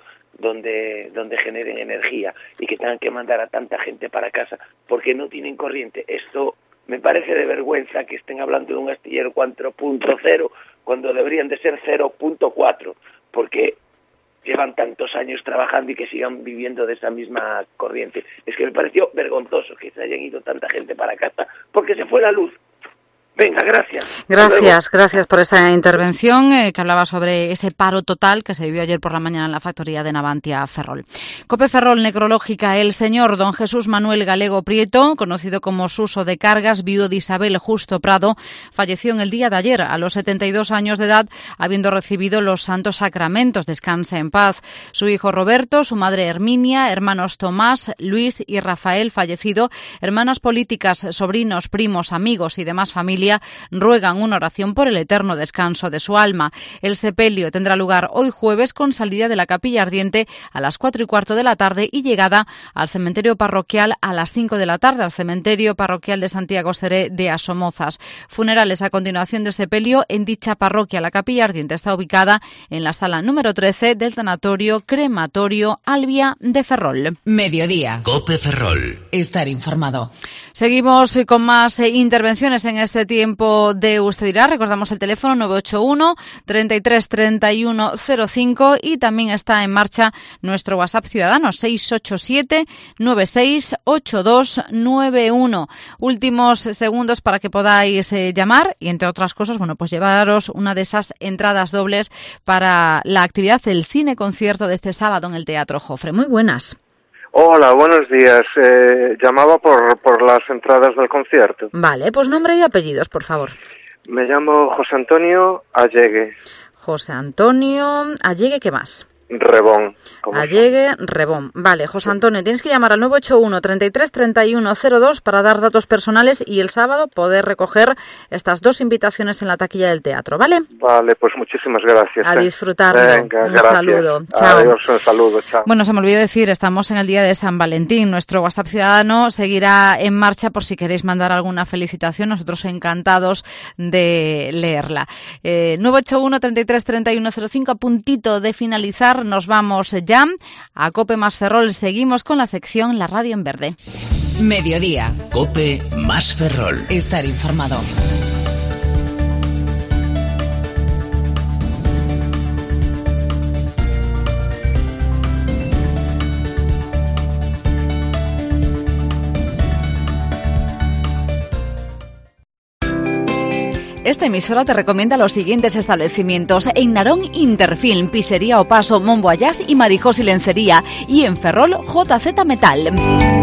donde donde generen energía y que tengan que mandar a tanta gente para casa porque no tienen corriente. Esto me parece de vergüenza que estén hablando de un astillero cuatro punto cero cuando deberían de ser cero punto cuatro, porque llevan tantos años trabajando y que sigan viviendo de esa misma corriente. Es que me pareció vergonzoso que se hayan ido tanta gente para casa porque se fue la luz. Venga, gracias. Gracias, gracias por esta intervención eh, que hablaba sobre ese paro total que se vivió ayer por la mañana en la factoría de Navantia Ferrol. Cope Ferrol Necrológica, el señor don Jesús Manuel Galego Prieto, conocido como Suso de Cargas, viudo de Isabel Justo Prado, falleció en el día de ayer a los setenta y dos años de edad, habiendo recibido los santos sacramentos. Descanse en paz. Su hijo Roberto, su madre Herminia, hermanos Tomás, Luis y Rafael, fallecido, hermanas políticas, sobrinos, primos, amigos y demás familia ruegan una oración por el eterno descanso de su alma. El sepelio tendrá lugar hoy jueves con salida de la capilla ardiente a las cuatro y cuarto de la tarde y llegada al cementerio parroquial a las cinco de la tarde, al cementerio parroquial de Santiago Seré de Asomozas. Funerales a continuación del sepelio en dicha parroquia. La capilla ardiente está ubicada en la sala número trece del tanatorio crematorio Albia de Ferrol. Mediodía. Cope Ferrol. Estar informado. Seguimos con más eh, intervenciones en este tiempo de Usted Dirá. Recordamos el teléfono nueve ocho uno, treinta y tres, treinta y uno cero cinco y también está en marcha nuestro WhatsApp ciudadano seis ocho siete, nueve seis ocho dos nueve uno. Últimos segundos para que podáis eh, llamar y, entre otras cosas, bueno, pues llevaros una de esas entradas dobles para la actividad del cine concierto de este sábado en el Teatro Jofre. Muy buenas. Hola, buenos días. Eh, llamaba por, por las entradas del concierto. Vale, pues nombre y apellidos, por favor. Me llamo José Antonio Allegue. José Antonio Allegue, ¿qué más? Rebón. Allegue Rebón. Vale, José Antonio, tienes que llamar al nueve ocho uno, treinta y tres, treinta y uno cero dos para dar datos personales y el sábado poder recoger estas dos invitaciones en la taquilla del teatro, ¿vale? Vale, pues muchísimas gracias. A eh. disfrutarlo. Venga, un gracias. saludo. Chao. Adiós, un saludo. Chao. Bueno, se me olvidó decir, estamos en el día de San Valentín. Nuestro WhatsApp Ciudadano seguirá en marcha por si queréis mandar alguna felicitación. Nosotros encantados de leerla. Eh, nueve ocho uno, treinta y tres, treinta y uno cero cinco, a puntito de finalizar. Nos vamos ya a Cope más Ferrol. Seguimos con la sección La Radio en Verde. Mediodía. Cope más Ferrol. Estar informado. Esta emisora te recomienda los siguientes establecimientos: en Narón, Interfilm, Pizzería O Paso, Mon Voyage y Marijós y Lencería, y en Ferrol, J Z Metal.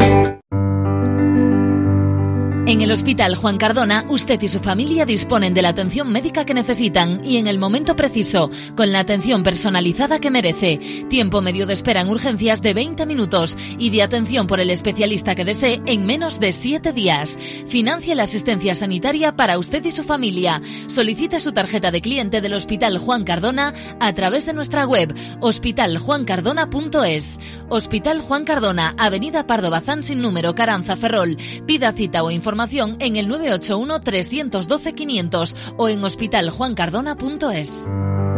En el Hospital Juan Cardona, usted y su familia disponen de la atención médica que necesitan y en el momento preciso, con la atención personalizada que merece. Tiempo medio de espera en urgencias de veinte minutos y de atención por el especialista que desee en menos de siete días. Financie la asistencia sanitaria para usted y su familia. Solicite su tarjeta de cliente del Hospital Juan Cardona a través de nuestra web hospital juan cardona punto es. Hospital Juan Cardona, Avenida Pardo Bazán sin número, Caranza, Ferrol. Pida cita o información en el nueve ocho uno, tres uno dos, quinientos o en hospital juan cardona punto es.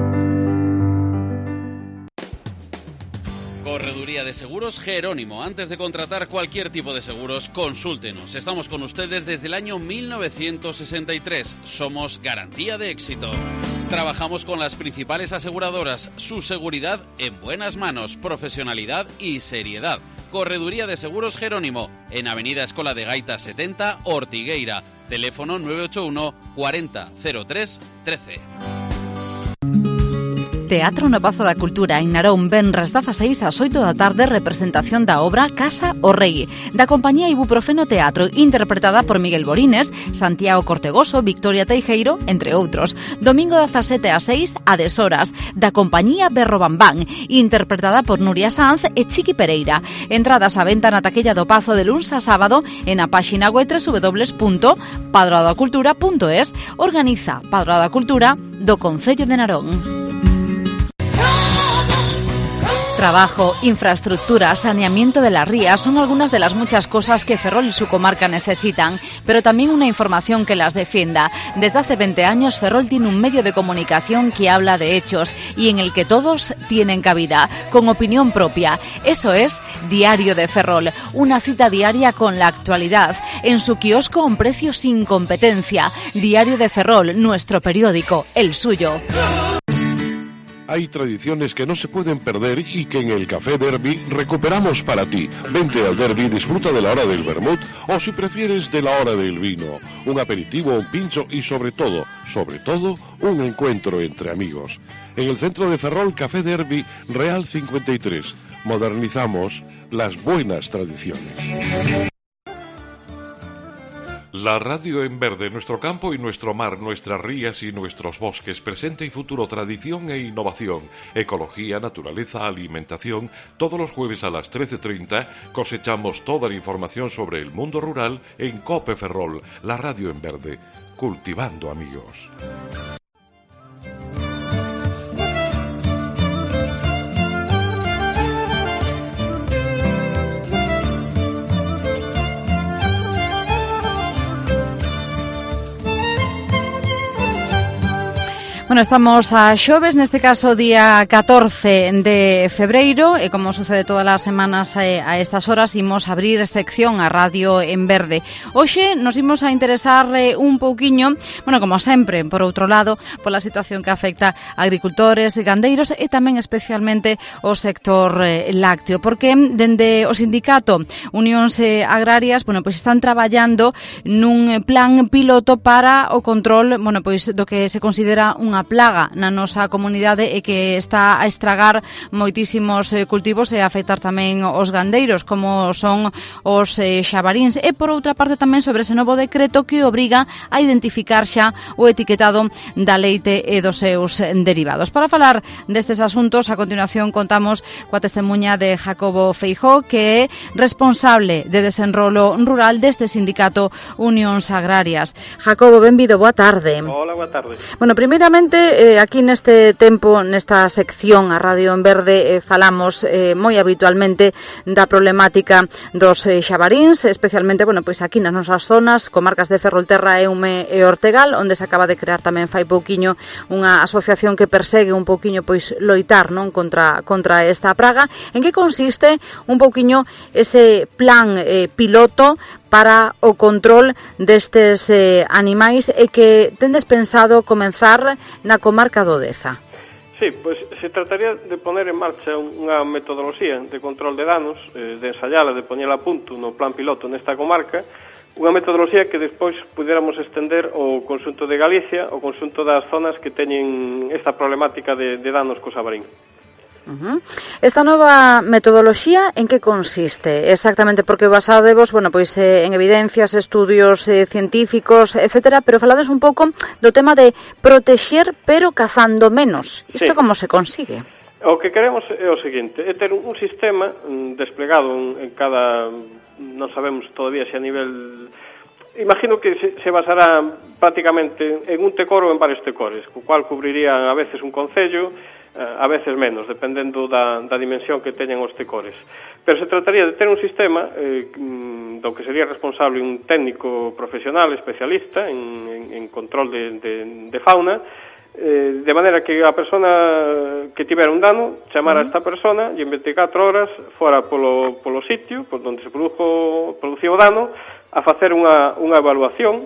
Correduría de Seguros Jerónimo. Antes de contratar cualquier tipo de seguros, consúltenos. Estamos con ustedes desde el año mil novecientos sesenta y tres. Somos garantía de éxito. Trabajamos con las principales aseguradoras. Su seguridad en buenas manos, profesionalidad y seriedad. Correduría de Seguros Jerónimo, en Avenida Escola de Gaita setenta, Ortigueira. Teléfono nueve ocho uno, cuarenta, cero tres, trece. Teatro no Pazo da Cultura en Narón, venres dezaseis ás oito da tarde, representación da obra Casa o Rei, da compañía Ibuprofeno Teatro, interpretada por Miguel Borines, Santiago Cortegoso, Victoria Teijeiro, entre outros. Domingo dezasete ás seis, a dez horas, da compañía Berro Bambán, interpretada por Nuria Sanz e Chiqui Pereira. Entradas á venta na taquilla do Pazo de luns a sábado en a páxina web doble u doble u doble u punto padroadacultura punto es. Organiza Padroada Cultura do Concello de Narón. Trabajo, infraestructura, saneamiento de las rías son algunas de las muchas cosas que Ferrol y su comarca necesitan, pero también una información que las defienda. Desde hace veinte años Ferrol tiene un medio de comunicación que habla de hechos y en el que todos tienen cabida, con opinión propia. Eso es Diario de Ferrol, una cita diaria con la actualidad, en su kiosco a un precio sin competencia. Diario de Ferrol, nuestro periódico, el suyo. Hay tradiciones que no se pueden perder y que en el Café Derby recuperamos para ti. Vente al Derby, disfruta de la hora del vermut o, si prefieres, de la hora del vino. Un aperitivo, un pincho y, sobre todo, sobre todo, un encuentro entre amigos. En el centro de Ferrol, Café Derby, Real cincuenta y tres. Modernizamos las buenas tradiciones. La radio en verde, nuestro campo y nuestro mar, nuestras rías y nuestros bosques, presente y futuro, tradición e innovación, ecología, naturaleza, alimentación. Todos los jueves a las trece treinta cosechamos toda la información sobre el mundo rural en Cope Ferrol, la radio en verde, cultivando amigos. Bueno, estamos a xoves, neste caso día catorce de febreiro, e como sucede todas as semanas eh, a estas horas, imos abrir sección a Radio en Verde. Hoxe nos imos a interesar eh, un pouquiño, bueno, como sempre, por outro lado, pola situación que afecta a agricultores, gandeiros e tamén especialmente o sector eh, lácteo, porque dende o sindicato Unións eh, Agrarias, bueno, pois están traballando nun plan piloto para o control, bueno, pois do que se considera unha unha plaga na nosa comunidade e que está a estragar moitísimos eh, cultivos e a afectar tamén os gandeiros, como son os eh, xabaríns. E por outra parte tamén sobre ese novo decreto que obriga a identificar xa o etiquetado da leite e dos seus derivados. Para falar destes asuntos, a continuación contamos coa testemunha de Jacobo Feijó, que é responsable de desenrolo rural deste sindicato Unións Agrarias. Jacobo, benvido, boa tarde. Hola, boa tarde. Bueno, primeiramente, eh, aquí neste tempo, nesta sección, a Radio en Verde, eh, falamos eh, moi habitualmente da problemática dos eh, xabaríns, especialmente, bueno, pois aquí nas nosas zonas, comarcas de Ferrolterra, Eume e Ortegal, onde se acaba de crear tamén fai pouquiño unha asociación que persegue un pouquiño pois loitar, non, contra contra esta praga. En que consiste un pouquiño ese plan eh, piloto para o control destes eh, animais e que tendes pensado comenzar na comarca do Deza? Sí, pois se trataría de poner en marcha unha metodoloxía de control de danos, eh, de ensayala, de poñela a punto no plan piloto nesta comarca, unha metodoloxía que despois pudiéramos estender ao conxunto de Galicia, ao conxunto das zonas que teñen esta problemática de, de danos co xabarín. Uh-huh. Esta nova metodoloxía en que consiste exactamente? Porque basadevos, bueno, pois eh, en evidencias, estudios eh, científicos, etcétera, pero falades un pouco do tema de protexer pero cazando menos. Isto sí. Como se consigue? O que queremos é o seguinte, é ter un sistema desplegado en cada, non sabemos todavía se a nivel, imagino que se, se basará prácticamente en un tecor ou en varios tecores, co cual cubriría a veces un concello, a veces menos, dependendo da, da dimensión que teñan os tecores. Pero se trataría de ter un sistema eh, do que sería responsable un técnico profesional, especialista en, en, en control de, de, de fauna, eh, de maneira que a persona que tivera un dano chamara a esta persona e en veinticatro horas fora polo, polo sitio por onde se produjo, producía o dano a facer unha, unha evaluación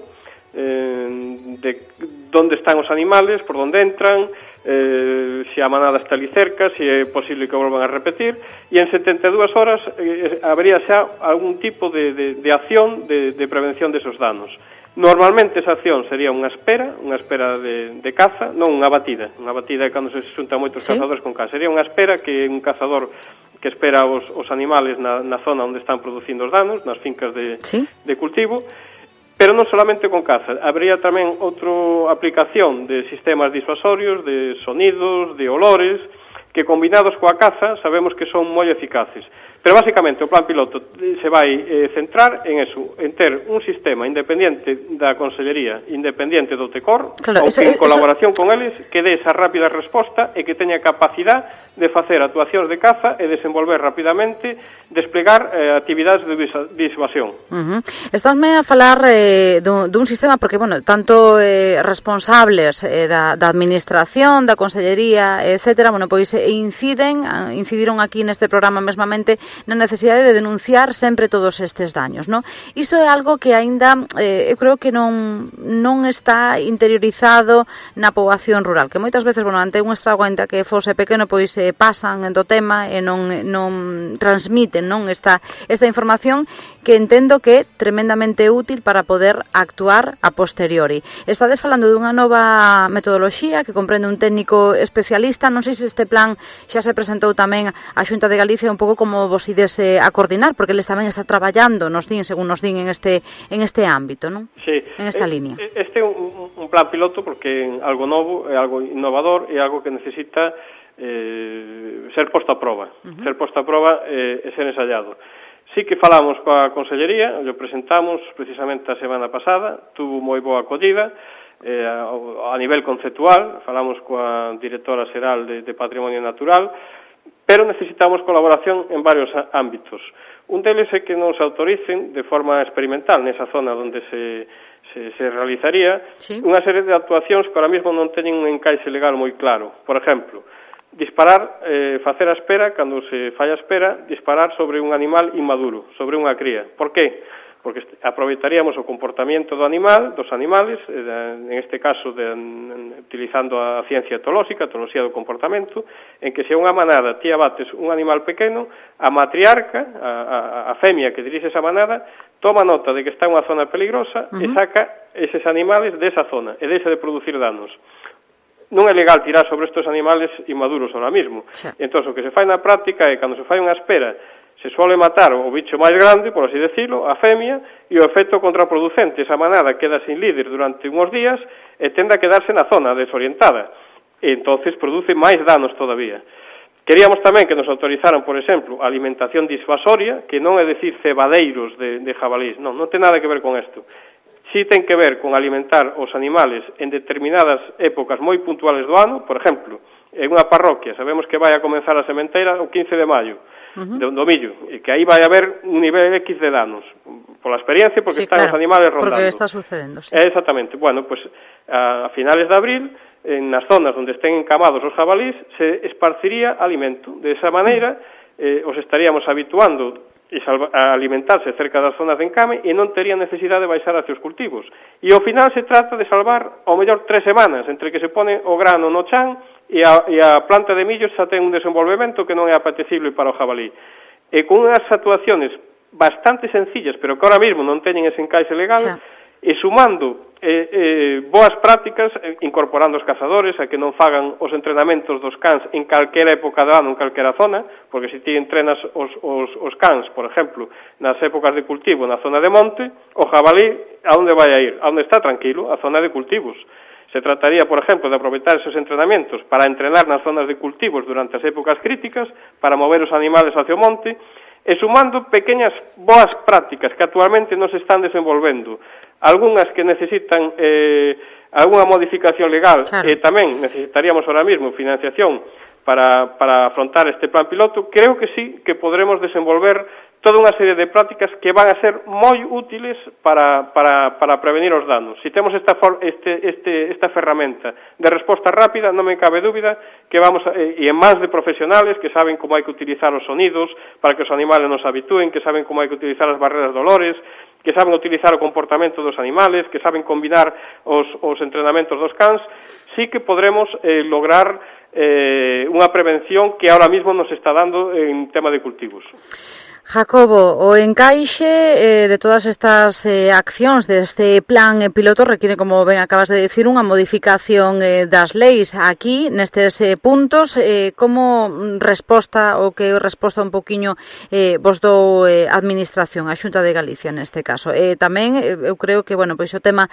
eh, de onde están os animales, por onde entran, eh, se a manada está ali cerca, se é posible que volvan a repetir, e en setenta e dúas horas eh, habería xa algún tipo de, de, de acción de, de prevención desos danos. Normalmente esa acción sería unha espera, unha espera de, de caza, non unha batida. Unha batida é cando se xuntan moitos ¿Sí? cazadores con caza. Sería unha espera que un cazador que espera os, os animales na, na zona onde están producindo os danos, nas fincas de, ¿Sí? de cultivo, pero non solamente con caza. Habría tamén outra aplicación de sistemas disuasorios, de sonidos, de olores, que combinados coa caza sabemos que son moi eficaces. Pero basicamente o plan piloto se vai eh, centrar en eso, en ter un sistema independiente da Consellería, independiente do TECOR, claro, ou que en colaboración eso... con eles que dé esa rápida resposta e que teña capacidade de facer actuacións de caza e desenvolver rapidamente, desplegar eh, actividades de disuasión. Uh-huh. Estásme a falar eh, dun, dun sistema, porque, bueno, tanto eh, responsables eh, da, da administración, da Consellería, etcétera, bueno, pois eh, inciden, incidiron aquí neste programa mesmamente na necesidade de denunciar sempre todos estes daños, non? Iso é algo que aínda eh, eu creo que non non está interiorizado na poboación rural, que moitas veces, bueno, ante un estrago enta que fose pequeno, pois eh, pasan do tema e non non transmiten, non, esta esta información que entendo que é tremendamente útil para poder actuar a posteriori. Estades falando dunha nova metodoloxía que comprende un técnico especialista, non sei se este plan xa se presentou tamén á Xunta de Galicia, un pouco como vos ides a coordinar, porque eles tamén está traballando, nos din, según nos din, en este en este ámbito, non? Sí. En esta eh, línea. Este é un, un plan piloto porque é algo novo, é algo innovador, é algo que necesita eh, ser posto a prova. Uh-huh. Ser posto a prova eh, e ser ensayado. Sí que falamos coa Consellería, o presentamos precisamente a semana pasada, tuvo moi boa acollida, eh, a, a nivel conceptual, falamos coa directora xeral de, de Patrimonio Natural, pero necesitamos colaboración en varios ámbitos. Un deles é que nos autoricen de forma experimental nesa zona onde se, se, se realizaría sí. unha serie de actuacións que ahora mesmo non teñen un encaixe legal moi claro. Por exemplo, disparar, eh, facer a espera, cando se falla a espera, disparar sobre un animal inmaduro, sobre unha cría. Por qué? Porque aproveitaríamos o comportamento do animal, dos animales, en este caso de, utilizando a ciencia etolóxica, a etoloxía do comportamento, en que se unha manada ti abates un animal pequeno, a matriarca, a, a, a femia que dirige esa manada, toma nota de que está en unha zona peligrosa uh-huh. e saca eses animales desa zona, e deixa de producir danos. non é legal tirar sobre estes animales inmaduros ahora mismo. Sí. Entón, o que se fai na práctica é, cando se fai unha espera, se suele matar o bicho máis grande, por así decirlo, a femia, e o efecto contraproducente, esa manada queda sin líder durante uns días e tende a quedarse na zona desorientada. E entonces produce máis danos todavía. Queríamos tamén que nos autorizaran, por exemplo, a alimentación disuasoria, que non é decir cebadeiros de, de jabalís, non, non ten nada que ver con isto. Si ten que ver con alimentar os animales en determinadas épocas moi puntuales do ano, por exemplo, en unha parroquia, sabemos que vai a comenzar a sementeira o quince de maio, uh-huh. do, do millo, e que aí vai haber un nivel X de danos, pola experiencia, porque sí, están claro, os animales rondando. Porque está sucedendo, sí. Exactamente. Bueno, pues a, a finales de abril, en nas zonas onde estén encamados os jabalís, se esparciría alimento. De esa maneira, eh, os estaríamos habituando a alimentarse cerca das zonas de encame e non terían necesidade de baixar hacia os cultivos. E ao final se trata de salvar ao mellor tres semanas entre que se pone o grano no chan e a, e a planta de millo xa ten un desenvolvemento que non é apetecible para o jabalí. E con unhas actuaciones bastante sencillas, pero que ahora mismo non teñen ese encaixe legal, xa. E sumando eh, eh, boas prácticas, eh, incorporando os cazadores a que non fagan os entrenamentos dos cans en calquera época do ano, en calquera zona, porque se ti entrenas os, os, os cans, por exemplo, nas épocas de cultivo na zona de monte, o jabalí a onde vai a ir? A onde está tranquilo? A zona de cultivos. Se trataría, por exemplo, de aproveitar esos entrenamentos para entrenar nas zonas de cultivos durante as épocas críticas, para mover os animales hacia o monte, e sumando pequeñas boas prácticas que actualmente non se están desenvolvendo, algunhas que necesitan eh, algunha modificación legal, claro. E tamén necesitaríamos ahora mismo financiación para, para afrontar este plan piloto, creo que sí que podremos desenvolver toda unha serie de prácticas que van a ser moi útiles para, para, para prevenir os danos. Si temos esta, este, este, esta ferramenta de resposta rápida, non me cabe dúbida que vamos, a, e en mans de profesionales que saben como hai que utilizar os sonidos para que os animales nos habitúen, que saben como hai que utilizar as barreras de olores, que saben utilizar o comportamento dos animales, que saben combinar os, os entrenamentos dos cans, sí que podremos eh, lograr eh, unha prevención que ahora mismo nos está dando en tema de cultivos. Jacobo, o encaixe eh, de todas estas eh, accións deste plan eh, piloto requiere, como ben acabas de decir, unha modificación eh, das leis. Aquí, nestes eh, puntos, eh, como resposta, ou que resposta un poquinho eh, vos dou eh, administración, a Xunta de Galicia neste caso. Eh, tamén, eh, eu creo que, bueno, pois o tema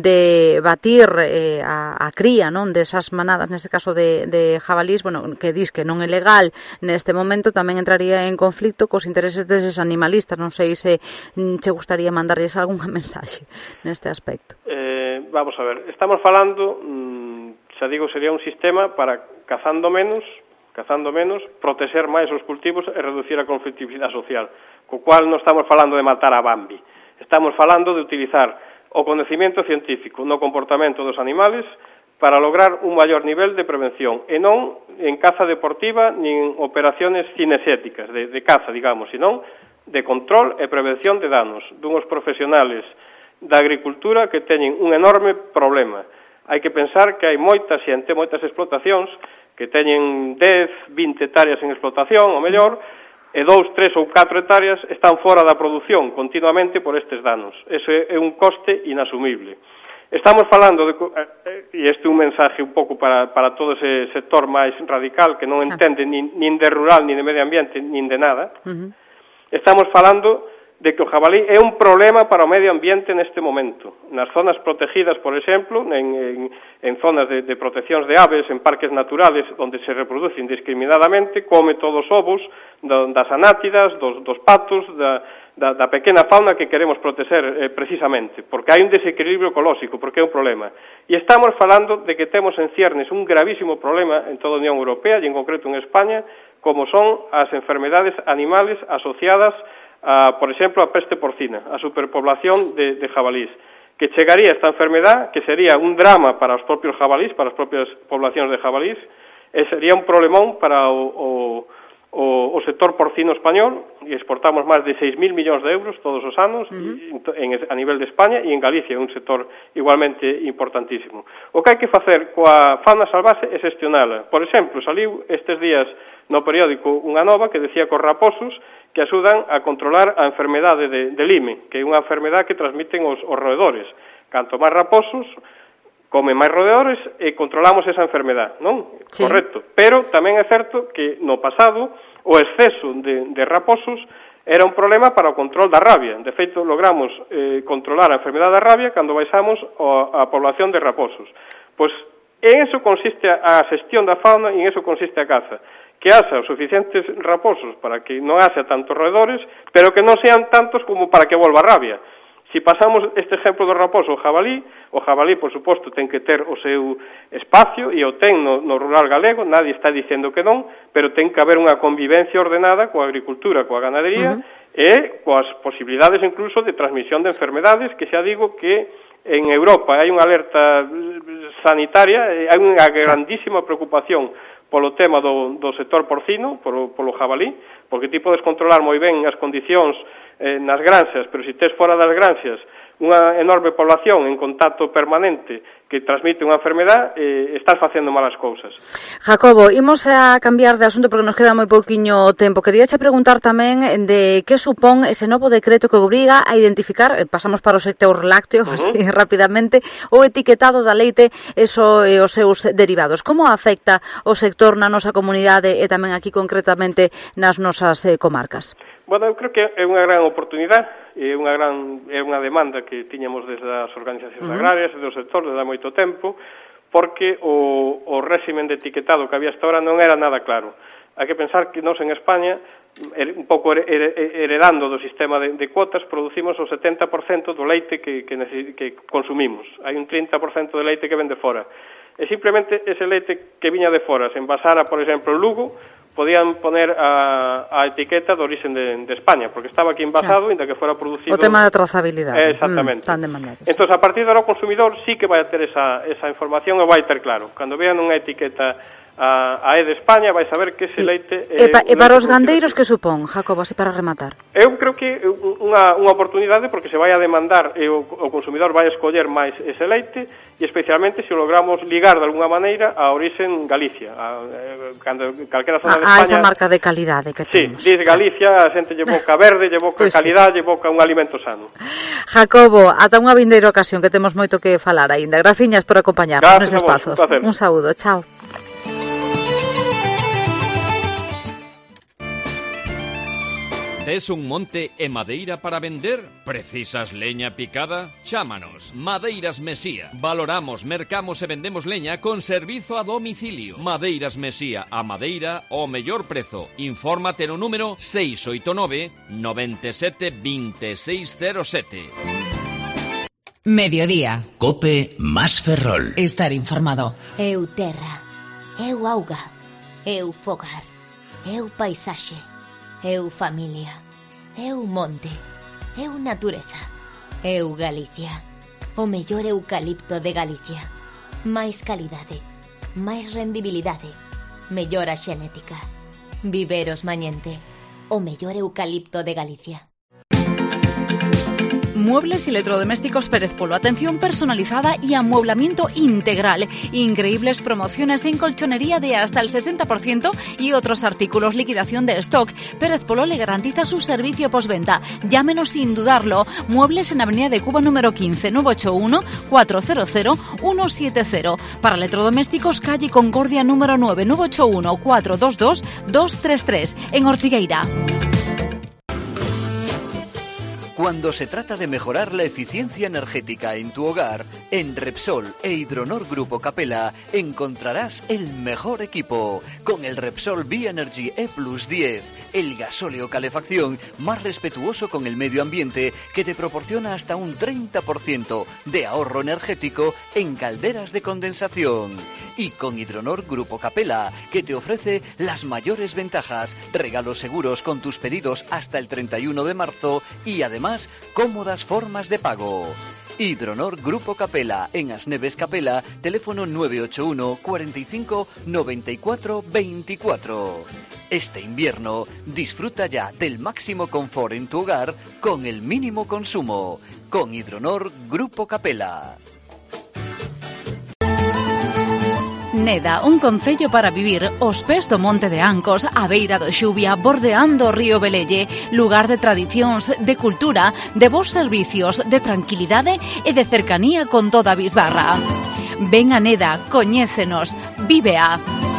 de batir eh, a, a cría, non, desas manadas, neste caso de, de jabalís, bueno, que dis que non é legal neste momento, tamén entraría en conflicto cos intereses deses animalistas. Non sei se che gustaría mandarlles algunha mensaxe neste aspecto. Eh, vamos a ver, estamos falando, mmm, xa digo, sería un sistema para cazando menos, cazando menos, proteger máis os cultivos e reducir a conflictividade social, co cual non estamos falando de matar a Bambi, estamos falando de utilizar o conhecimento científico no comportamento dos animales para lograr un maior nivel de prevención, e non en caza deportiva nin operaciones cinexéticas de, de caza, digamos, sino de control e prevención de danos dunhos profesionales da agricultura que teñen un enorme problema. Hai que pensar que hai moita xente, moitas explotacións que teñen dez, vinte hectáreas en explotación, ou mellor, e dous, tres ou catro hectáreas están fora da produción continuamente por estes danos. Ese é un coste inasumible. Estamos falando, de, e este é un mensaje un pouco para, para todo ese sector máis radical que non entende nin, nin de rural, nin de medio ambiente, nin de nada. Uh-huh. Estamos falando de que o jabalí é un problema para o medio ambiente neste momento. Nas zonas protegidas, por exemplo, en, en, en zonas de, de proteccións de aves, en parques naturales, onde se reproduce indiscriminadamente, come todos os ovos das anátidas, dos, dos patos, da, da, da pequena fauna que queremos proteger eh, precisamente, porque hai un desequilibrio ecolóxico, porque é un problema. E estamos falando de que temos en ciernes un gravísimo problema en toda a Unión Europea e en concreto en España, como son as enfermedades animales asociadas a, por exemplo, a peste porcina, a superpoblación de, de jabalís, que chegaría esta enfermedad, que sería un drama para os propios jabalís, para as propias poblacións de jabalís, e sería un problemón para o, o O, o sector porcino español, e exportamos máis de seis mil millóns de euros todos os anos uh-huh. en, a nivel de España, e en Galicia é un sector igualmente importantísimo. O que hai que facer coa fauna salvaxe é xestionala. Por exemplo, saliu estes días no periódico unha nova que decía que os raposos que axudan a controlar a enfermedade de, de Lyme, que é unha enfermedade que transmiten os, os roedores. Canto máis raposos, comen máis roedores e controlamos esa enfermedade, non? Sí. Correcto. Pero tamén é certo que no pasado o exceso de, de raposos era un problema para o control da rabia. De feito, logramos eh, controlar a enfermedade da rabia cando baixamos a, a población de raposos. Pois en eso consiste a xestión da fauna e en eso consiste a caza. Que haxa os suficientes raposos para que non haxa tantos roedores, pero que non sean tantos como para que volva a rabia. Si pasamos este exemplo do raposo ao jabalí, o jabalí, por suposto, ten que ter o seu espacio, e o ten no, no rural galego, nadie está dicendo que non, pero ten que haber unha convivencia ordenada coa agricultura, coa ganadería, uh-huh. e coas posibilidades incluso de transmisión de enfermedades, que xa digo que en Europa hai unha alerta sanitaria, hai unha grandísima preocupación polo tema do, do sector porcino, polo, polo jabalí, porque ti podes controlar moi ben as condicións eh, nas granxas, pero se tes fora das granxas unha enorme población en contacto permanente que transmite unha enfermedade, eh, estás facendo malas cousas. Jacobo, imos a cambiar de asunto porque nos queda moi pouquiño tempo. Queríache preguntar tamén de que supón ese novo decreto que obriga a identificar, pasamos para o sector lácteo, uh-huh. así rapidamente, o etiquetado da leite e so, e os seus derivados. Como afecta o sector na nosa comunidade e tamén aquí concretamente nas nosas eh, comarcas? Bueno, eu creo que é unha gran oportunidade, é unha gran é unha demanda que tiñamos desde as organizacións uh-huh. agrarias e do sector desde hai moito tempo, porque o, o réximen de etiquetado que había hasta ahora non era nada claro. Hai que pensar que nós en España, un pouco heredando do sistema de, de cuotas, producimos o setenta por cento do leite que, que, que consumimos. Hai un trinta por cento de leite que vende fora. E simplemente ese leite que viña de fora se envasara, por exemplo, en Lugo, podían poner a, a etiqueta de origen de, de España, porque estaba aquí envasado, ainda que fuera producido... O tema da trazabilidade. Eh, exactamente. Mm, tan demandado. Entón, a partir de ahora o consumidor sí que vai a ter esa, esa información e vai ter claro. Cando vean unha etiqueta a, a E de España, vai saber que ese sí. leite... E, pa, e para os gandeiros que supón, Jacobo, así para rematar? Eu creo que unha, unha oportunidade porque se vai a demandar e o, o consumidor vai a escoller máis ese leite, e especialmente se o logramos ligar de alguna maneira a orixen Galicia, a, a, cando calquera zona a, de España... A esa marca de calidade que sí, temos. Sí, diz Galicia, a xente lle boca verde, lle boca pues calidad, sí. lle boca un alimento sano. Jacobo, ata unha vindeira ocasión que temos moito que falar aínda. Graciñas por acompañarnos nese espazo. Un, un saúdo, chao. Tes un monte e madeira para vender? Precisas leña picada? Chámanos, Madeiras Mesía. Valoramos, mercamos e vendemos leña con servizo a domicilio. Madeiras Mesía, a madeira ao mellor prezo. Infórmate no número seis oito nove, nove sete, dos seis cero sete. Mediodía. Cope más Ferrol. Estar informado. Eu terra, eu auga, eu fogar, eu paisaxe. Eu familia, eu monte, eu natureza, eu Galicia, o mellor eucalipto de Galicia, máis calidade, máis rendibilidade, mellora xenética, Viveros Mañente, o mellor eucalipto de Galicia. Muebles y electrodomésticos Pérez Polo. Atención personalizada y amueblamiento integral. Increíbles promociones en colchonería de hasta el sesenta por ciento y otros artículos. Liquidación de stock. Pérez Polo le garantiza su servicio postventa. Llámenos sin dudarlo. Muebles en Avenida de Cuba número quince, nueve ocho uno, cuatro cero cero, uno siete cero. Para electrodomésticos, calle Concordia número nueve, nueve ocho uno, cuatro dos dos, dos tres tres. En Ortigueira. Cuando se trata de mejorar la eficiencia energética en tu hogar, en Repsol e Hidronor Grupo Capella encontrarás el mejor equipo. Con el Repsol B-Energy E Plus diez, el gasóleo calefacción más respetuoso con el medio ambiente que te proporciona hasta un treinta por ciento de ahorro energético en calderas de condensación. Y con Hidronor Grupo Capella, que te ofrece las mayores ventajas, regalos seguros con tus pedidos hasta el treinta y uno de marzo y además cómodas formas de pago. Hidronor Grupo Capella, en Asneves Capella, teléfono nueve ocho uno, cuarenta y cinco, noventa y cuatro, veinticuatro. Este invierno, disfruta ya del máximo confort en tu hogar con el mínimo consumo. Con Hidronor Grupo Capella. Neda, un concello para vivir os pés do Monte de Ancos, a beira do Xubia, bordeando o río Velelle, lugar de tradicións, de cultura, de bons servicios, de tranquilidade e de cercanía con toda a bisbarra. Ven a Neda, coñécenos, vive a...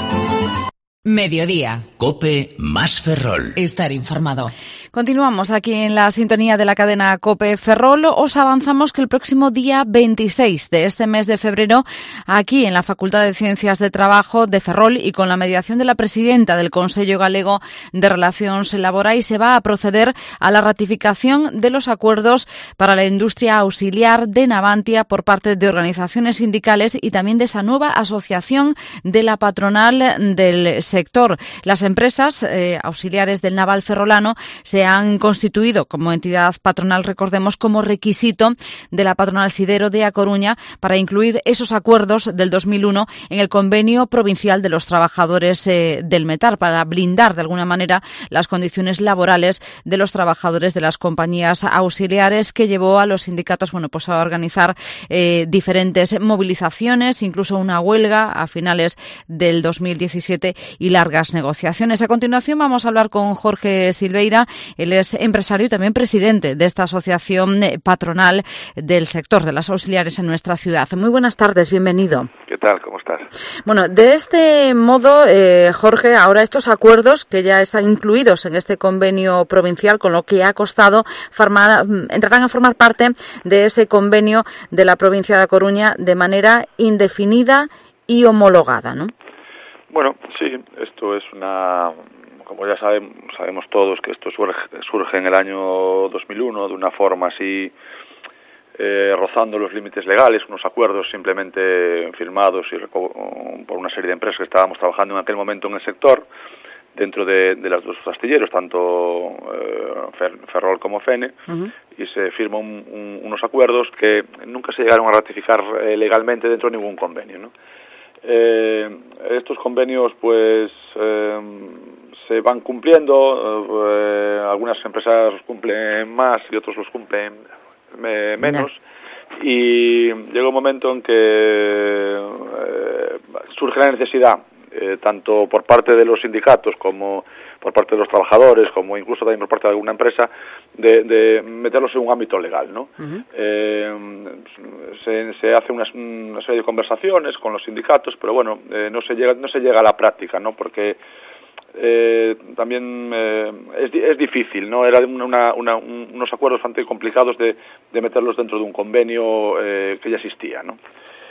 Mediodía. COPE más Ferrol. Estar informado. Continuamos aquí en la sintonía de la cadena COPE Ferrol. Os avanzamos que el próximo día veintiséis de este mes de febrero, aquí en la Facultad de Ciencias de Trabajo de Ferrol y con la mediación de la presidenta del Consello Galego de Relacións Laborais, se va a proceder a la ratificación de los acuerdos para la industria auxiliar de Navantia por parte de organizaciones sindicales y también de esa nueva asociación de la patronal del sector. Las empresas eh, auxiliares del naval ferrolano se han constituido como entidad patronal, recordemos, como requisito de la patronal Sidero de A Coruña para incluir esos acuerdos del dos mil uno en el convenio provincial de los trabajadores eh, del metal, para blindar de alguna manera las condiciones laborales de los trabajadores de las compañías auxiliares, que llevó a los sindicatos bueno, pues a organizar eh, diferentes movilizaciones, incluso una huelga a finales del dos mil diecisiete y largas negociaciones. A continuación vamos a hablar con Jorge Silveira. Él es empresario y también presidente de esta asociación patronal del sector de las auxiliares en nuestra ciudad. Muy buenas tardes, bienvenido. ¿Qué tal? ¿Cómo estás? Bueno, de este modo, eh, Jorge, ahora estos acuerdos que ya están incluidos en este convenio provincial, con lo que ha costado formar, entrarán a formar parte de ese convenio de la provincia de A Coruña de manera indefinida y homologada, ¿no? Bueno, sí, esto es una... Como ya sabemos, sabemos todos que esto surge, surge en el año dos mil uno de una forma así, eh, rozando los límites legales, unos acuerdos simplemente firmados y por una serie de empresas que estábamos trabajando en aquel momento en el sector, dentro de, de los dos astilleros, tanto eh, Ferrol como Fene, uh-huh. y se firman un, un, unos acuerdos que nunca se llegaron a ratificar eh, legalmente dentro de ningún convenio, ¿no? Eh, estos convenios pues eh, se van cumpliendo, eh, algunas empresas los cumplen más y otros los cumplen eh, menos, no. Y llega un momento en que eh, surge la necesidad, eh, tanto por parte de los sindicatos como por parte de los trabajadores, como incluso también por parte de alguna empresa, de, de meterlos en un ámbito legal, ¿no? Uh-huh. Eh, se, se hace una, una serie de conversaciones con los sindicatos, pero bueno, eh, no se llega no se llega a la práctica, ¿no? Porque eh, también eh, es, es difícil, ¿no? Era una, una, unos acuerdos bastante complicados de, de meterlos dentro de un convenio eh, que ya existía, ¿no?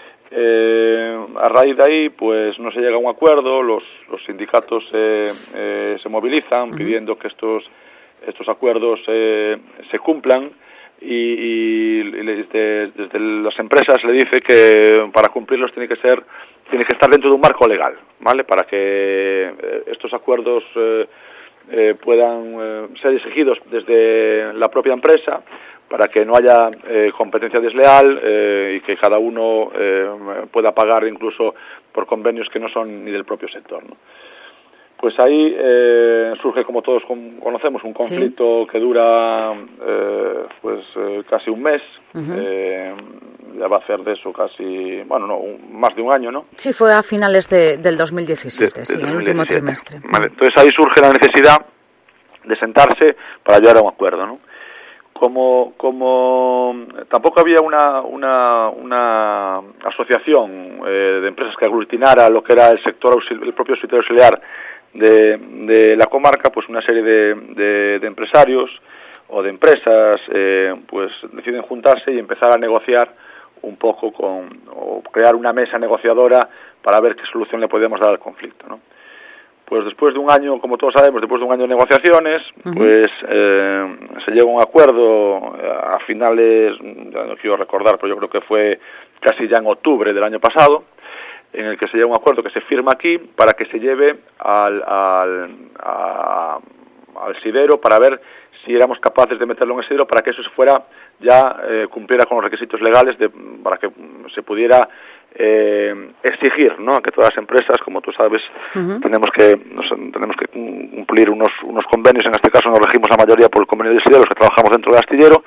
Eh, a raíz de ahí, pues no se llega a un acuerdo, los, los sindicatos eh, eh, se movilizan uh-huh. pidiendo que estos estos acuerdos eh, se cumplan y, y, y desde, desde las empresas le dice que para cumplirlos tiene que ser tiene que estar dentro de un marco legal, ¿vale? Para que eh, estos acuerdos eh, eh, puedan eh, ser exigidos desde la propia empresa, para que no haya eh, competencia desleal eh, y que cada uno eh, pueda pagar incluso por convenios que no son ni del propio sector, ¿no? Pues ahí eh, surge, como todos conocemos, un conflicto sí. que dura eh, pues eh, casi un mes, uh-huh. eh, ya va a hacer de eso casi, bueno, no, un, más de un año, ¿no? Sí, fue a finales de, del dos mil diecisiete, de, sí, de en el último trimestre. Vale, entonces ahí surge la necesidad de sentarse para llegar a un acuerdo, ¿no? Como, como tampoco había una, una, una asociación eh, de empresas que aglutinara lo que era el sector auxiliar, el propio sector auxiliar de, de la comarca, pues una serie de, de, de empresarios o de empresas eh, pues deciden juntarse y empezar a negociar un poco con, o crear una mesa negociadora para ver qué solución le podíamos dar al conflicto, ¿no? Pues después de un año, como todos sabemos, después de un año de negociaciones, uh-huh. pues eh, se llega a un acuerdo a finales, ya no quiero recordar, pero yo creo que fue casi ya en octubre del año pasado, en el que se llega a un acuerdo que se firma aquí para que se lleve al, al, a, al sidero para ver si éramos capaces de meterlo en el sidero para que eso fuera ya eh, cumpliera con los requisitos legales de, para que se pudiera eh, exigir, ¿no? Que todas las empresas, como tú sabes, uh-huh. tenemos que nos, tenemos que cumplir unos unos convenios. En este caso nos regimos la mayoría por el convenio de astillero, los que trabajamos dentro del astillero,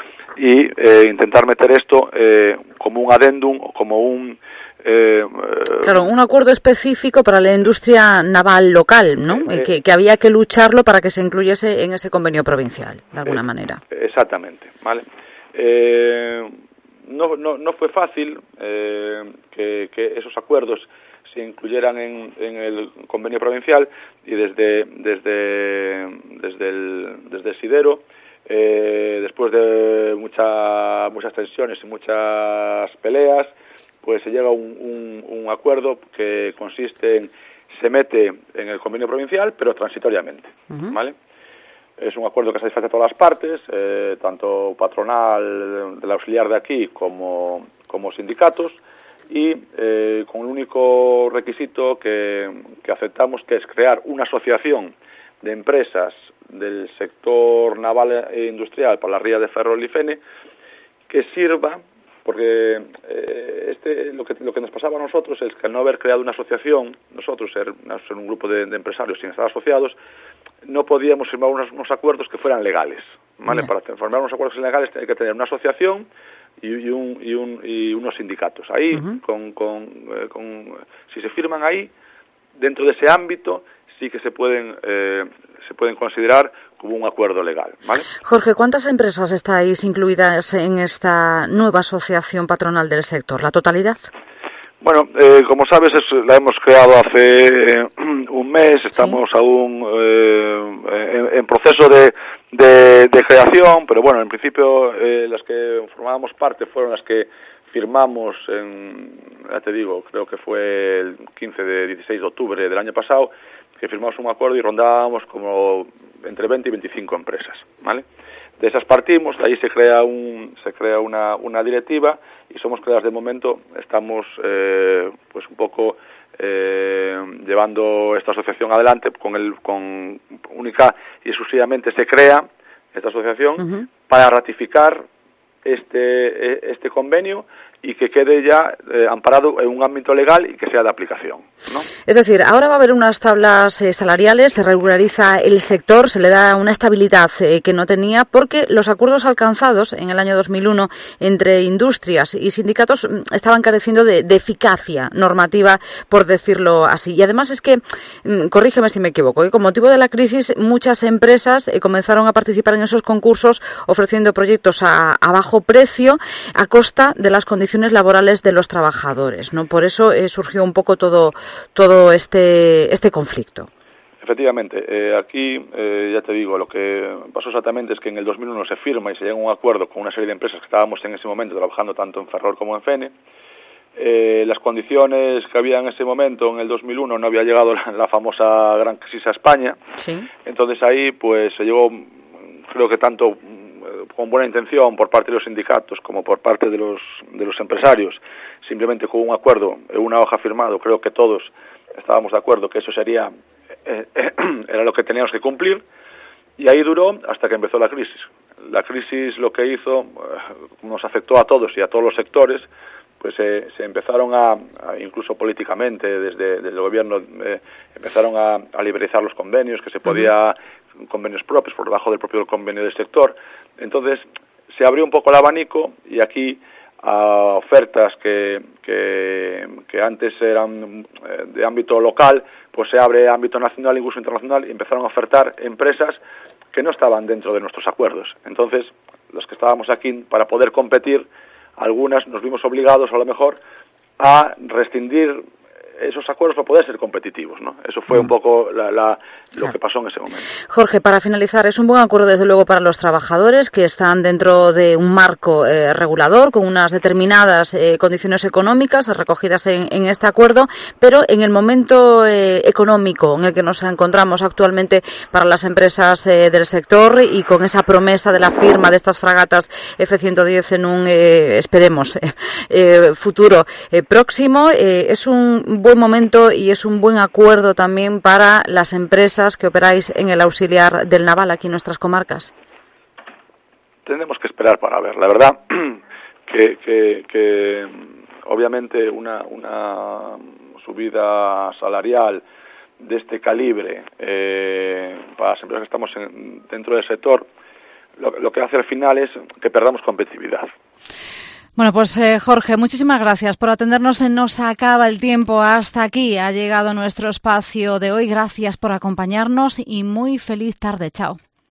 y eh, intentar meter esto eh, como un adendum o como un Eh, claro, un acuerdo específico para la industria naval local, ¿no? Eh, que, que había que lucharlo para que se incluyese en ese convenio provincial, de alguna eh, manera. Exactamente, ¿vale? Eh, no, no, no fue fácil eh, que, que esos acuerdos se incluyeran en, en el convenio provincial y desde desde desde el desde el Sidero, eh, después de mucha, muchas tensiones y muchas peleas, pues se llega a un, un, un acuerdo que consiste en se mete en el convenio provincial, pero transitoriamente, uh-huh. ¿vale? Es un acuerdo que satisface a todas las partes, eh, tanto patronal del auxiliar de aquí como, como sindicatos, y eh, con el único requisito que, que aceptamos, que es crear una asociación de empresas del sector naval e industrial para la ría de Ferrol y Fene, que sirva, porque eh, este lo que lo que nos pasaba a nosotros es que al no haber creado una asociación, nosotros ser, ser un grupo de, de empresarios sin estar asociados, no podíamos firmar unos, unos acuerdos que fueran legales, ¿vale? Yeah. Para firmar unos acuerdos legales hay que tener una asociación y, y, un, y, un, y unos sindicatos. Ahí, uh-huh. con, con, eh, con, si se firman ahí, dentro de ese ámbito, sí que se pueden eh, se pueden considerar como un acuerdo legal, ¿vale? Jorge, ¿cuántas empresas estáis incluidas en esta nueva asociación patronal del sector? ¿La totalidad? Bueno, eh, como sabes, es, la hemos creado hace eh, un mes, estamos ¿Sí? aún eh, en, en proceso de, de, de creación, pero bueno, en principio eh, las que formábamos parte fueron las que firmamos, en, ya te digo, creo que fue el quince de dieciséis de octubre del año pasado, que firmamos un acuerdo y rondábamos como entre veinte y veinticinco empresas, ¿vale? De esas partimos, de ahí se crea un se crea una, una directiva y somos creadas de momento, estamos eh, pues un poco eh, llevando esta asociación adelante con el con única y exclusivamente se crea esta asociación uh-huh. para ratificar este este convenio y que quede ya eh, amparado en un ámbito legal y que sea de aplicación, ¿no? Es decir, ahora va a haber unas tablas eh, salariales, se regulariza el sector, se le da una estabilidad eh, que no tenía, porque los acuerdos alcanzados en el año dos mil uno entre industrias y sindicatos estaban careciendo de, de eficacia normativa, por decirlo así. Y además es que, corrígeme si me equivoco, ¿eh? con motivo de la crisis muchas empresas eh, comenzaron a participar en esos concursos ofreciendo proyectos a, a bajo precio a costa de las condiciones laborales de los trabajadores, ¿no? Por eso eh, surgió un poco todo todo este este conflicto. Efectivamente, eh, aquí eh, ya te digo, lo que pasó exactamente es que en el dos mil uno se firma y se llega a un acuerdo con una serie de empresas que estábamos en ese momento trabajando tanto en Ferrol como en Fene. Eh, las condiciones que había en ese momento, en el dos mil uno, no había llegado la, la famosa gran crisis a España. Sí. Entonces ahí pues se llegó, creo que tanto con buena intención por parte de los sindicatos como por parte de los de los empresarios, simplemente con un acuerdo, una hoja firmado, creo que todos estábamos de acuerdo que eso sería eh, eh, era lo que teníamos que cumplir, y ahí duró hasta que empezó la crisis. La crisis lo que hizo, eh, nos afectó a todos y a todos los sectores, pues eh, se empezaron a, a, incluso políticamente, desde, desde el gobierno, eh, empezaron a, a liberalizar los convenios, que se podía, uh-huh. convenios propios por debajo del propio convenio del sector. Entonces se abrió un poco el abanico y aquí a ofertas que, que, que antes eran de ámbito local, pues se abre ámbito nacional, incluso internacional, y empezaron a ofertar empresas que no estaban dentro de nuestros acuerdos. Entonces, los que estábamos aquí para poder competir, algunas nos vimos obligados a lo mejor a rescindir esos acuerdos para poder ser competitivos, ¿no? Eso fue un poco la, la, lo claro. que pasó en ese momento. Jorge, para finalizar, es un buen acuerdo desde luego para los trabajadores que están dentro de un marco eh, regulador con unas determinadas eh, condiciones económicas recogidas en, en este acuerdo, pero en el momento eh, económico en el que nos encontramos actualmente para las empresas eh, del sector y con esa promesa de la firma de estas fragatas F ciento diez en un, eh, esperemos, eh, eh, futuro eh, próximo, eh, es un buen momento y es un buen acuerdo también para las empresas que operáis en el auxiliar del naval aquí en nuestras comarcas. Tenemos que esperar para ver. La verdad que, que, que obviamente una, una subida salarial de este calibre eh, para las empresas que estamos en, dentro del sector, lo, lo que hace al final es que perdamos competitividad. Bueno, pues eh, Jorge, muchísimas gracias por atendernos. Nos acaba el tiempo. Hasta aquí ha llegado nuestro espacio de hoy. Gracias por acompañarnos y muy feliz tarde. Chao.